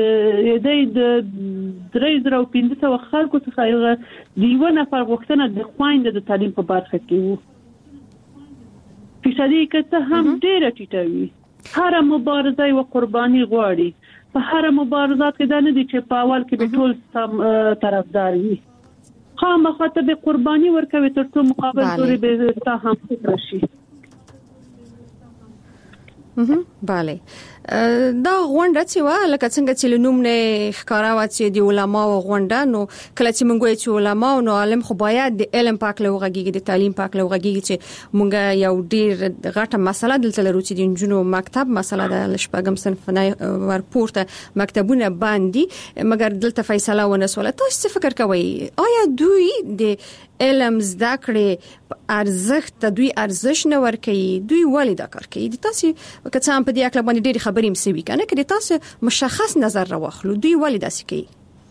3500 خلکو څخه یو نفر غوښتنه د خويند د تعلیم په برخه کې وو. فیصدي کته هم ډیره ټیټه وي. هر مبارزه او قرباني غواړي. په هر مبارزات کې دا نه دي چې په اول کې به ټول طرفدار وي. خامخا ته به قرباني ورکوي ترڅو مقابل توري به تا هم شي. bale دا غونډه چې وا لکه څنګه چې لنوم نه ښکارا و چې د علماء غونډه نو کله چې موږ چې علماء نو عالم خو باید د علم پاک لوغږي د تعلیم پاک لوغږي چې موږ یو ډیر غټه مسله دلته لرو چې د جنونو مکتب مسله د شپږم صنف نه ورپورته مکتبونه باندې مګر دلته فیصله ونسوله. تاسو څه فکر کوئ آیا دوی د علم زده کړې ارزښت دوی ارزښ نه ورکوي؟ دوی ولې دا کار کوي؟ د تاسو وکړه هم په دې اړه باندې ډېری خبرې مسوي کنه کړي تاسو مشخص نظر راوخلو دوی ولې داسې کوي؟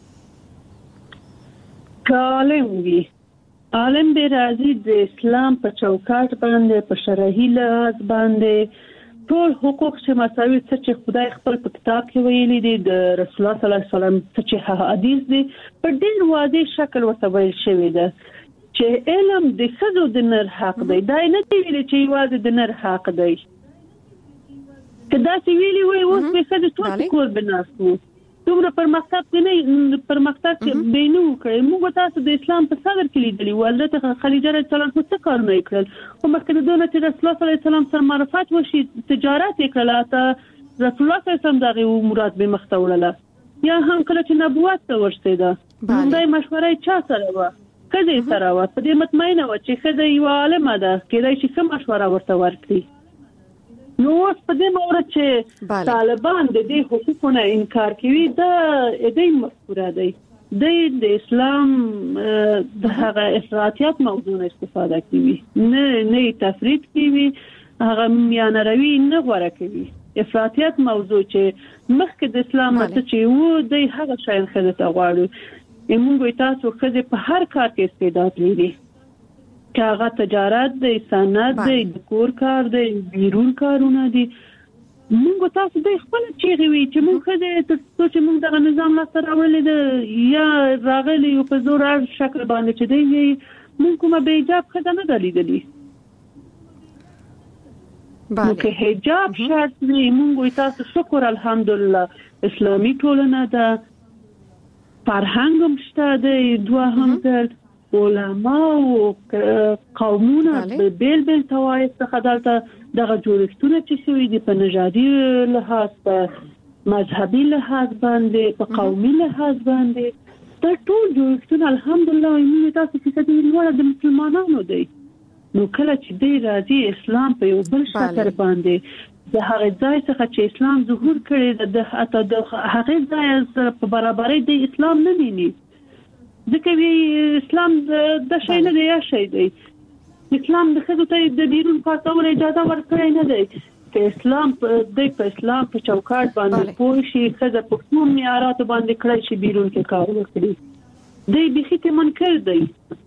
عالم به راځي د اسلام په چوکاټ باندې په شرعي لحاظ باندې ټول حقوق چې مساوي چې خدای خپل په کتاب کې ویلي دي د رسول الله صلی الله علیه وسلم چې حدیث دي په ډېر واضح شکل ورته ویل شوی ده چې علم د ښځو د نر حق دی. دا نه دی ویلي چې یوازې د نر حق دی. کدا چې ویلي وي اوس به ښځې ټول کور بناستو دومره پرمختګ نه پرمختګ بینو کوي. موږ تاسو د اسلام په صدر کې لیدلی ولته خدیجه رضی الله عنها څه کار نه کړل او مخکې دونه چې رسول الله صلی الله علیه وسلم سره معرفت وشي تجارت وکړه ته رسول الله صلی الله علیه وسلم دغه مراد به مختوله یا هم کله چې نبوت ته ورسېده دا مشوره چا سره و کله سره و په دې مطمئنه و چې خدای یو عالمه ده کله چې کوم مشوره ورته ورکړي. نو اوس په دې مورد چې طالبان د دې حقوقونو انکار کوي دا دې مفکوره دی د اسلام د هغه افراطیت موضوع استفاده کوي نه تفرید کوي هغه میانروي نه غوړه کوي. افراطیت موضوع چې مخکې د اسلام څخه چې وو د هغه شاین خدای ته غواړي موږ تاسو خدای په هر کار کې استعداد لري که هغه تجارت دی صنعت دی د کور کار دی بیرون کارونه دي موږ تاسو د خپل چیغي وي چې موږ خدای ته چې موږ دغه نظام لا سره ولې یا راغلي په زور شکل باندې چې دی موږ کومه به حجاب خدای نه دلیدلی نو که حجاب شرط دی موږ تاسو شکر الحمدلله اسلامي ټولنه ده فرهنګ هم شته دی دوهم تر علماء او قومونه بیل توایف څخه دلته دغه جوړښتونه چې شوي دي په نژادي لحاظ په مذهبي لحاظ باندې په قومي لحاظ باندې دا ټول جوړښتونه الحمدلله موږ تاسو چې څه دي ولر د مسلمانانو دی. نو کله چې دی راځي اسلام په یو بل شکل باندې د هغه ځای څخه چې اسلام ظهور کړي د هغه ځای سره په برابرۍ د اسلام نه ویني ځکه اسلام د شي نه دی یا شي دی. اسلام د خزو ته د بیرون پاتول اجازه ورکړي نه دی. که اسلام په اسلام په چوکاټ باندې پوه شي خزه په کوم معیارات باندې کړی شي بیرون کې کار وکړي دی بخي ته منکر دی.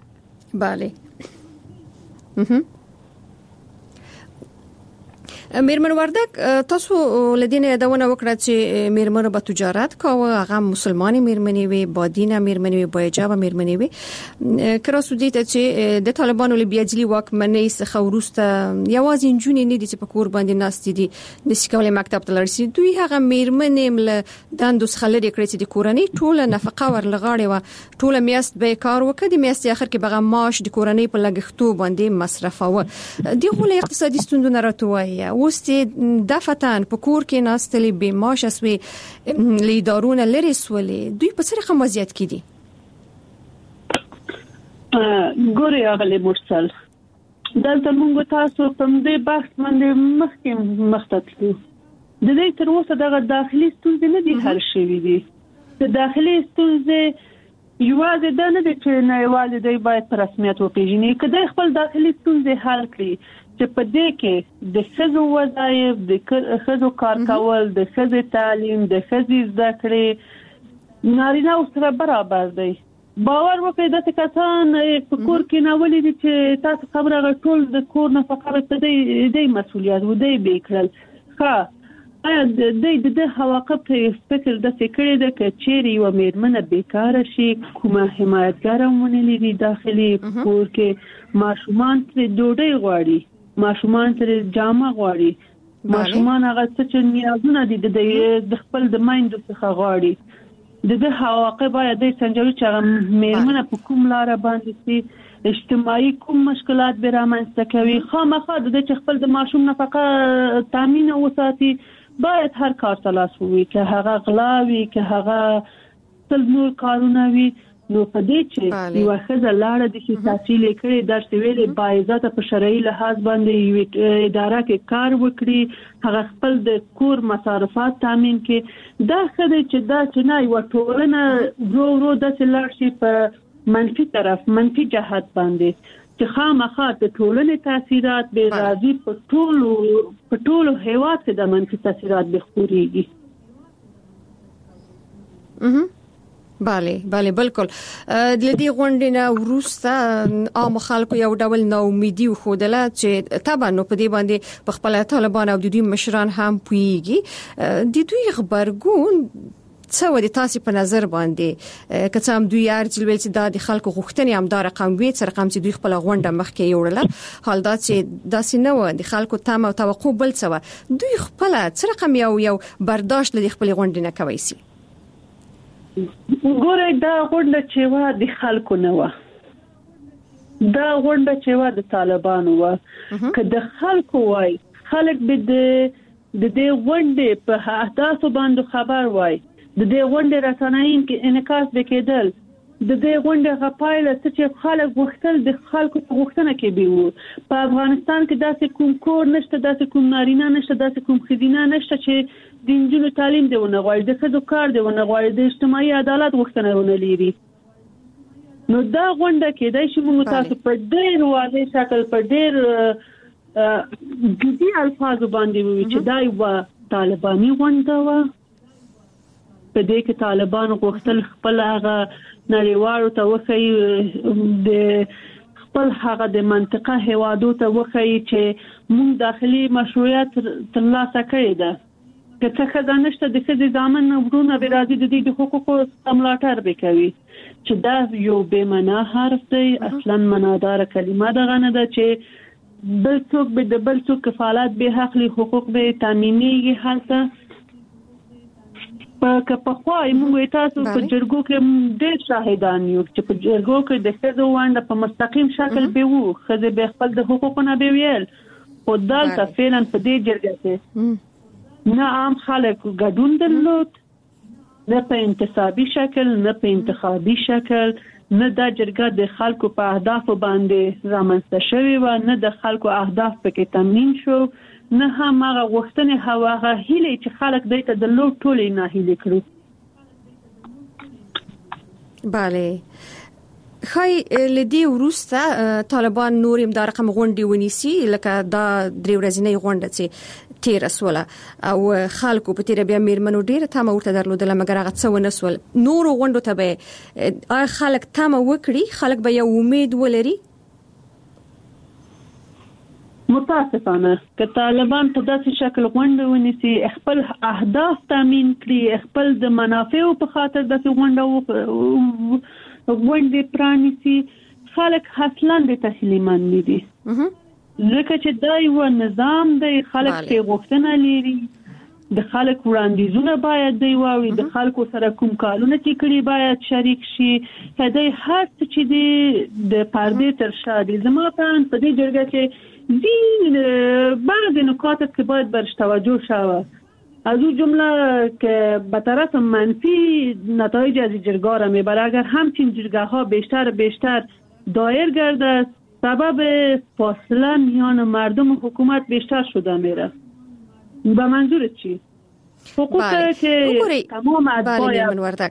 bale میرمن وردک تاسو لدینه یادونه وکړه چې میرمنو په تجارت کاوه هغه مسلمانې میرمنې وي بادینه میرمنې وي بایجاب میرمنې وي کرا سودی ته چې د طالبانو لبیاجلی واکمنۍ څخه ورسته یوازې انجونې نه دي چې په کور باندې ناست دي د سکولې مکتب ته لرسي دوی هغه میرمنې مل داندو خلری کړی چې د کورنۍ ټوله نفقه ورلغاړي و ټوله میاست به کار وکړي میاست اخر کې بغه معاش د کورنۍ په لګښتو باندې مصرفوه دی خو له اقتصادي ستوندونه راټوي وستي دفتن په کور کې ناستلې به معاش اسوي لیدارونه لري سولې دوی په څه رقم وضعیت کې دي؟ ګوري اغلی مرسل دلته موږ تاسو په دې بحث باندې مخکې مختلفو د دې تر اوسه دغه داخلي ستونزې نه دي حل شوې دي. د داخلي ستونزې یوازې دا نه دي چې نه یوازې دوی باید په رسمیت وپیژني کله خپل داخلي ستونزې حل کړي چې په دې کې د خزو وظایف د خزو کار کول د خزو تعلیم د خزو زده کړې نارینه سره برابر دی. باور وکړئ د کسان په کور کې ناولې دي چې تاسو خبره غټول د کور نفقه په دې مسؤلیت و دی بیکل ښه د حواقب ته فکر د فکرې د کچېری و میرمنه بیکاره شي کومه حمایتګارونه لري داخلي کور کې ماشومان تر ډوډۍ غواړي ماشومان تر جامه غواړي ماشومان هغه څه نیازونه دي د خپل د مایند څخه غواړي د حواقب باید د سنجوي چې میرمنه په کوم لار باندې سي اجتماعي کوم مشکلات به رامنځته کوي خامخا د چې خپل د ماشوم نفقه تامین وساتي باید هر کار تلاش وکړي که هغه غلاوي که هغه تل نور کارونه وي نو په دې چې یو خزه لاړه د شي تحصیل کړي درس ویلې باعزت په شرعي لحاظ باندې اداره کې کار وکړي هغه خپل د کور مصارفات تامین کړي دا خزه چې دا چې نه یو ټولنه ورو د لاړ شي په منفي طرف منفي جهت باندې چې خامخا د ټولنې تاثیرات به راځي په ټولو هیواد کې د منفي تاثیرات به خوريږي. bale بالکل د دې غونډې نه ورسته عام خلکو یو ډول ناامیدي خوده چې طبعا نو په دې باندې په خپل طالبان او د دوی مشران هم پويږي د دوی خبرګون څه ودی تاسو په نظر باندې کڅام دوی ارجل ویل چې د خلکو غوښتنې هم دا رقم وي چې رقم چې دوی خپل غونډه مخکې یوړله حال دا چې داسې نه و د خلکو تم او توقع بل څه دوی خپل څه رقم یو برداشت لري خپل غونډه نه کوي سي ګوره دا غونډه چې وا د خلکو نه و دا غونډه چې وا د طالبانو و که د خلکو وای خلک به د دې غونډې په احداث باندې خبر وای د دې غونډې رسنۍ کې انعکاس وکړل د دې غونډې غپایله چې خلک غوښتل د خلکو غوښتنه کې به وو په افغانستان کې داسې کوم کور نشته داسې کوم نارینه نشته داسې کوم خدینه نشته چې د انجونو تعلیم دی ونه غواړي د خدو کار دی ونه غواړي د اجتماعي عدالت غوښتنه ونه لري نو دا غونډه کې د شمو تاسو په ډېر واضح شکل په ډېر جدي الفاظ باندې وی چې دا یو طالباني غونډه و په دې کې طالبان غوښتل خپل هغه نړیوالو ته وخی د خپل هغه د منطقه هوادو ته وخی چې موږ داخلي مشروعیت ترلاسه کړی ده که څه خدانشته د خدي ځامن ورونه به راځي د دې حقوقو ملاتړ وکوي چې دا یو به معنا حرف دی اصلا منادار کلمه ده نه ده چې بل څوک به د بل څوک کفالت به حق له حقوق به تامینېږي حالته په خوای موږ تاسو په جرګو کې ډېر شاهدان یو چې په جرګو کې د خزو وانده په مستقیم شکل به وو خزه به خپل د حقوقونه به ویل او دلته فعلا په دې جرګه کې نه عام خلک ګډون درلود نه په انتصابي شکل نه په انتخابي شکل نه دا جرګه د خلکو په اهداف باندې رامنځته شوی و نه د خلکو اهداف پکې تامین شو نه هم هغه غوښتنې هغه هیله چې خلک دایته د لوټ ټولې نه هیله کړو bale خای لدی وروسته طالبان نور امدار رقم غونډي ونیسي لکه دا درې ورځې غونډه چې تیر اسوله او خلکو په تیر بیا میرمنو ډیره تمه ورته درلودل مګر هغه څه ونه سول نور غونډو ته به خلک تمه وکړي خلک به یو امید ولري متاسفانه که طالبان په داسې شکل غونډه ونیسي خپل اهداف تامین کړي خپل د منافعو په خاطر داسې غونډه پرانیسي خلک اصلاً د تسلیمان نه دي ځکه چې دا یو نظام دی خلک ته غوښتنه لري د خلک وړاندیزونه باید دی واوي د خلکو سره کوم کارونه چې کړي باید شریک شي کله هر څه چې د پردې تر شا دي زما په دې جرګه کې بعض نکات که باید برش توجه شود از اون جمله که به طرف منفی نتایج از جرگه را میبره اگر همچین جرگه ها بیشتر دایر گرده سبب فاصله میان مردم و حکومت بیشتر شده میره به منظور چی؟ حقوق که تمام ادبای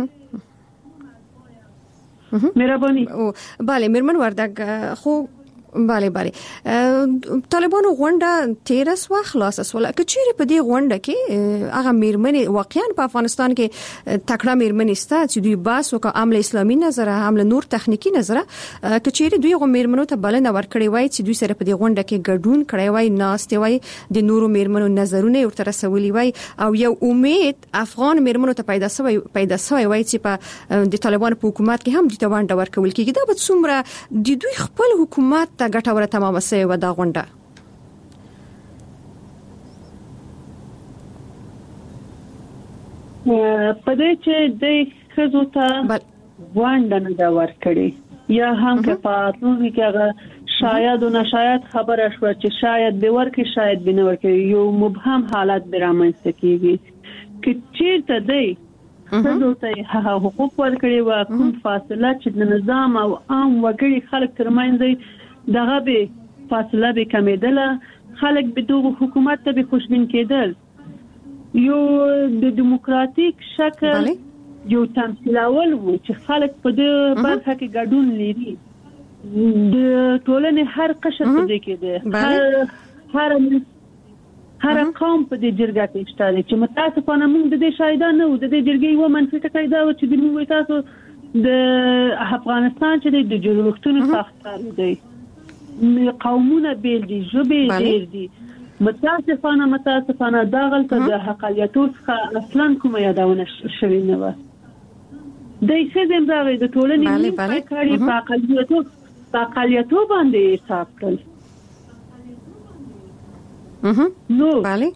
مهربانی بله میرمن وردک خو بله طالبانو غونډه 13 خلاص اسوله کچېری په دې غونډه کې هغه میرمنې واقعا په افغانستان کې تکړه میرمنې ستا چې دوی باس او عمل اسلامي نظر عمل نور تخنیکی نظر کچېری دوی غو میرمنو ته بلنه ورکړې وای چې دوی سره په دې غونډه کې ګډون کړی وای ناستې وای د نورو میرمنو نظرونه ورته رسولي وای او یو امید افغان میرمنو ته پیدا سوی وای چې په د طالبانو په حکومت کې هم د توانډه ورکول کېږي دا به څومره د دوی خپل حکومت ته ګټوره تمامه سي و دا غونډه په دې چې د خزو ته غونډه نه دا ورکړي یا هم که پاتونی کې هغه شاید او نشاید خبره شو چې شاید به ورکړي شاید به نه ورکړي یو مبهم حالت به رامنځته کیږي چې چیرته دی خزو ته هغه حقوق ورکړي و کوم فاصله چې د نظام او عام وګړي خلک ترمنځ دغه به فاصله به کمیدله خلک به دغه حکومت ته به خوشبین کېدل یو د دیموکراتیک شکل یو تمثیل اول وو چې خلک په دې برخه کې ګډون لري د ټولنې هر قشر په دې کې ده هر قوم په دې جرګه کې شته چې متاسفانه موږ د دې شاهدان نه وو د دې جرګې یو منفي ټکی دا و چې د موږ تاسو د افغانستان چې د جوړښتونو ساختار دی قومونه بیل دي ژبې ډېر دي متاسفانه دا غلطه د حقایقو څخه اصلا کومه یادونه شوی نه و د څه زمراوي د ټولنې په کاري په اقالیتو باندې حساب کړل نو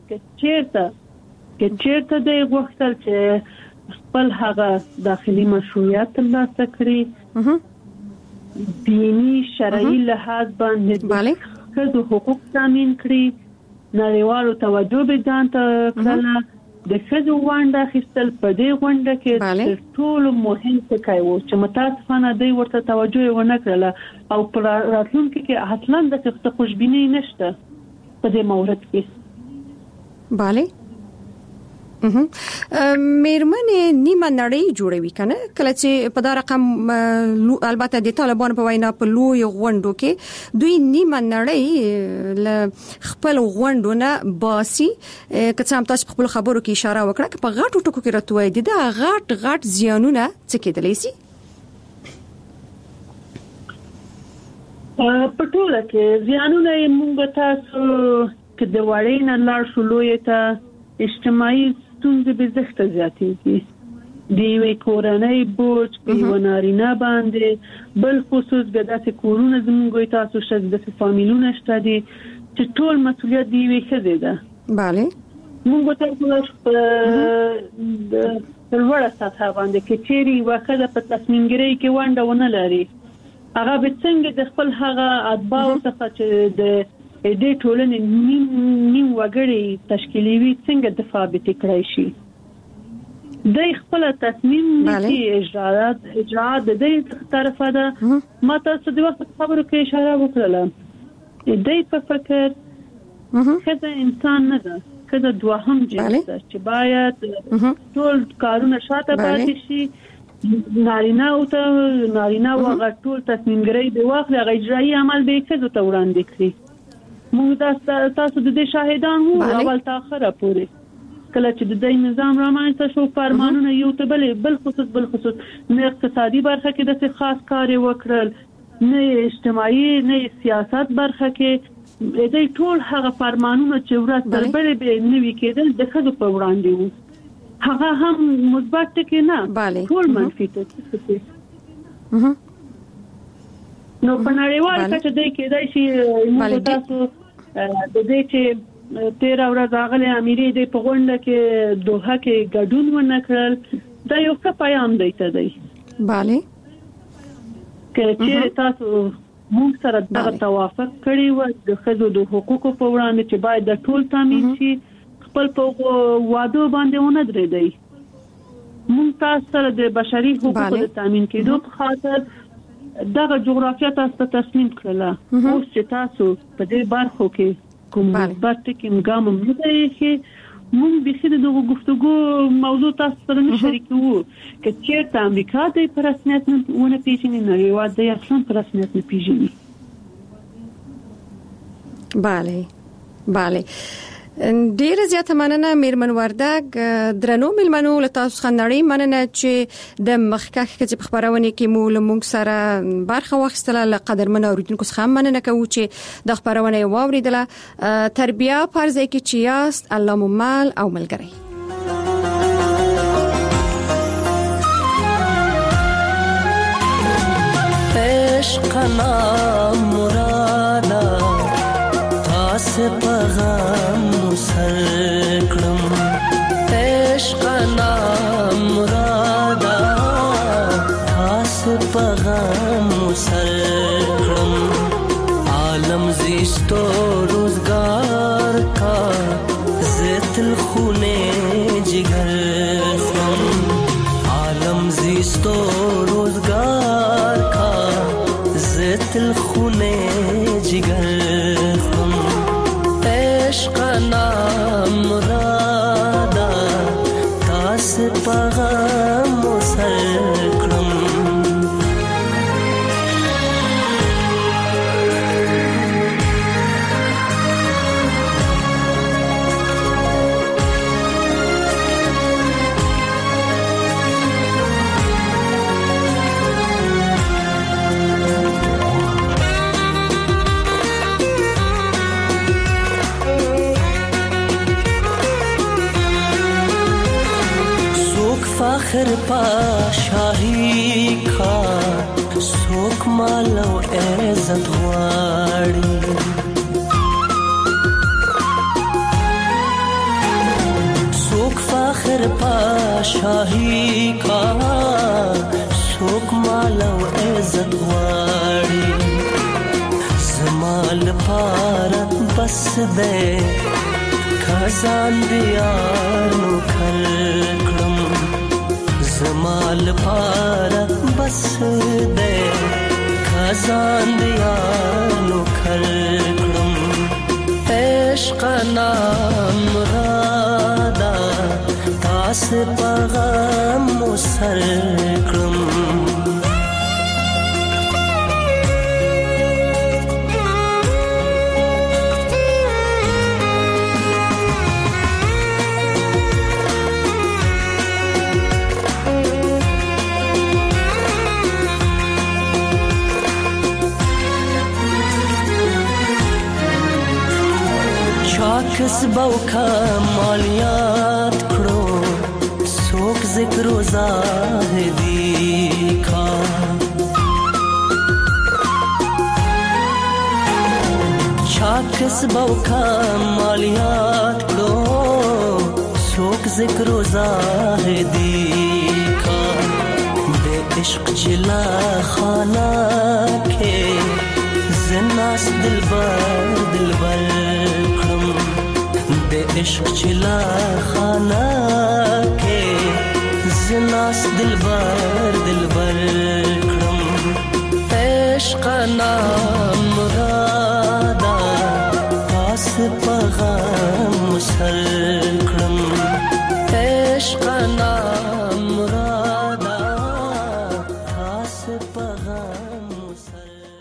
چیرته د غوښتل چې خپل هغه داخلي مشروعیت ترلاسه کړي دینی شرعي لحاظ باندې خزو حقوق تامین کړي نړیوالو توجه به ځان ته کړله د خزو غونډه اخیستل په دې غونډه کې ټول مهم څه کوي چې متاسفانه دوی ورته توجه ونه کړله او پر راتلونکي کې اصلا د خوشبیني نشته په دې مورد کې bale میرمنې نیمه نړۍ جوړوي کنه کله چې په دا رقم البته د طالبان په وینا په لوی غونډو کې دوی نیمه نړۍ ل خپل غونډو نه باسي که څه هم تاسو په خپل خبرو کې اشاره وکړه چې په غاټو ټکو کې راتوي دي دا غاټ زیانونه څه کېدلی شي په ټوله کې زیانونه موږ تاسو کې د وړې نه لاړ شو لوی ته اجتماعي ستونزې به زښته زیاتېږي د یوې کورنۍ بوج په یوه نارینه باندې بل خصوص به داسې کورونه زموږ تاسو شته داسې فامیلونه شته دي چې ټول مسؤلیت د یوې ښځې ده بله موږ تاسو په لوړه سطحه باندې کې چیرې یوه ښځه په تصمیمګیرۍ کې ونډه ونه لري هغه به څنګه د خپل هغه اتباعو څخه چې د دې ټولنې نیم وګړي تشکیلوي څنګه دفاع به کړی شي د خپل تصمیم نیسي اجرا د دې طرفه ده ما تاسو د وخت خبرو کې اشاره وکړه د په فکر خزه انسان نه ده خزه دوهم جنس ده چې باید ټول کارونه شاته پاتې شي نارینه او غټول تصمیم ګرای دی واخلي هغه اجرایي عمل به کېږي ته وړاندې کړي. موږ تاسو د دې شاهدان وو اول تاخره پورې کله چې د دې نظام رامنځته شو فرمانونه یو ته بل خصوص نه اقتصادي برخه کې د خاص کار وکړل نه اجتماعي نه سیاست برخه کې دې ټول هغه فرمانونه چې ورته بلې به نوي کېدل د خدو په وړاندې وو هغه هم مثبت کې نه ټول منفي ته نو په نړیوال کچه دې کېدای شي موږ تاسو د دې چې 13 ورځې غلې اميري دې په غونډه کې دوحه کې ګډون ونکړل دا یو څه پیغام دی ته دی bale چې تاسو موږ سره د توافق کړی و د خزو د حقوقو په وړاندې چې باید د ټول تامین شي خپل په وادو باندې ونه درېدي موږ تاسو سره د بشري حقوقو د تامین کېدو په خاطر دغه جغرافیه تاسو تسلیم کړله اوس چې تاسو په دې برخو کې کوم مثبت ټکي ګام نه دی چې موږ به خېد دغه گفتگو موضوع تاسو سره شریکو چې چیرته امریکا د رسمیت نه پیژني نه یو د اصلا رسمیت نه پیژني. bale ډیر زیاته مننه میرمن وردګ درنو ملمنو له تاسو خنړی مننه چې د مخکخ کې په خبرونه کې مونږ سره برخه واخیستله له قدرمن اوریدونکو څخه مننه کوم چې د خبرونه واوریدله تربیه فرض کې چې یاست الله ممل او ملګری عشقنا مرادا تاس پیغام سرکړم عشقنا مرادا تاس پیغام سرکړم عالم زیستو روزگار کا زتل خونه جگر خم عالم زیستو روزگار کا زتل خونه جگر عشقنا مرادا تاس پیغام سرکړم فخر پا شاہی کا سوک مالو عزت غواړي سوک فخر پا شاہی کا سوک مالو عزت غواړي زمال پار بس دے خزان دیار نو کړم زمال پار بس دے خزان دیار نو کړم عشقنا مرادا تاس پیغام سرکړم کسبو کمالیات کړو څوک ذکر و زاهدی کا چا کسبو کمالیات کړو څوک ذکر و زاهدی کا د عشق جلا خانه کې زناس دلبر عشق چلا خانہ کے زناس دلبر کرم عشقنا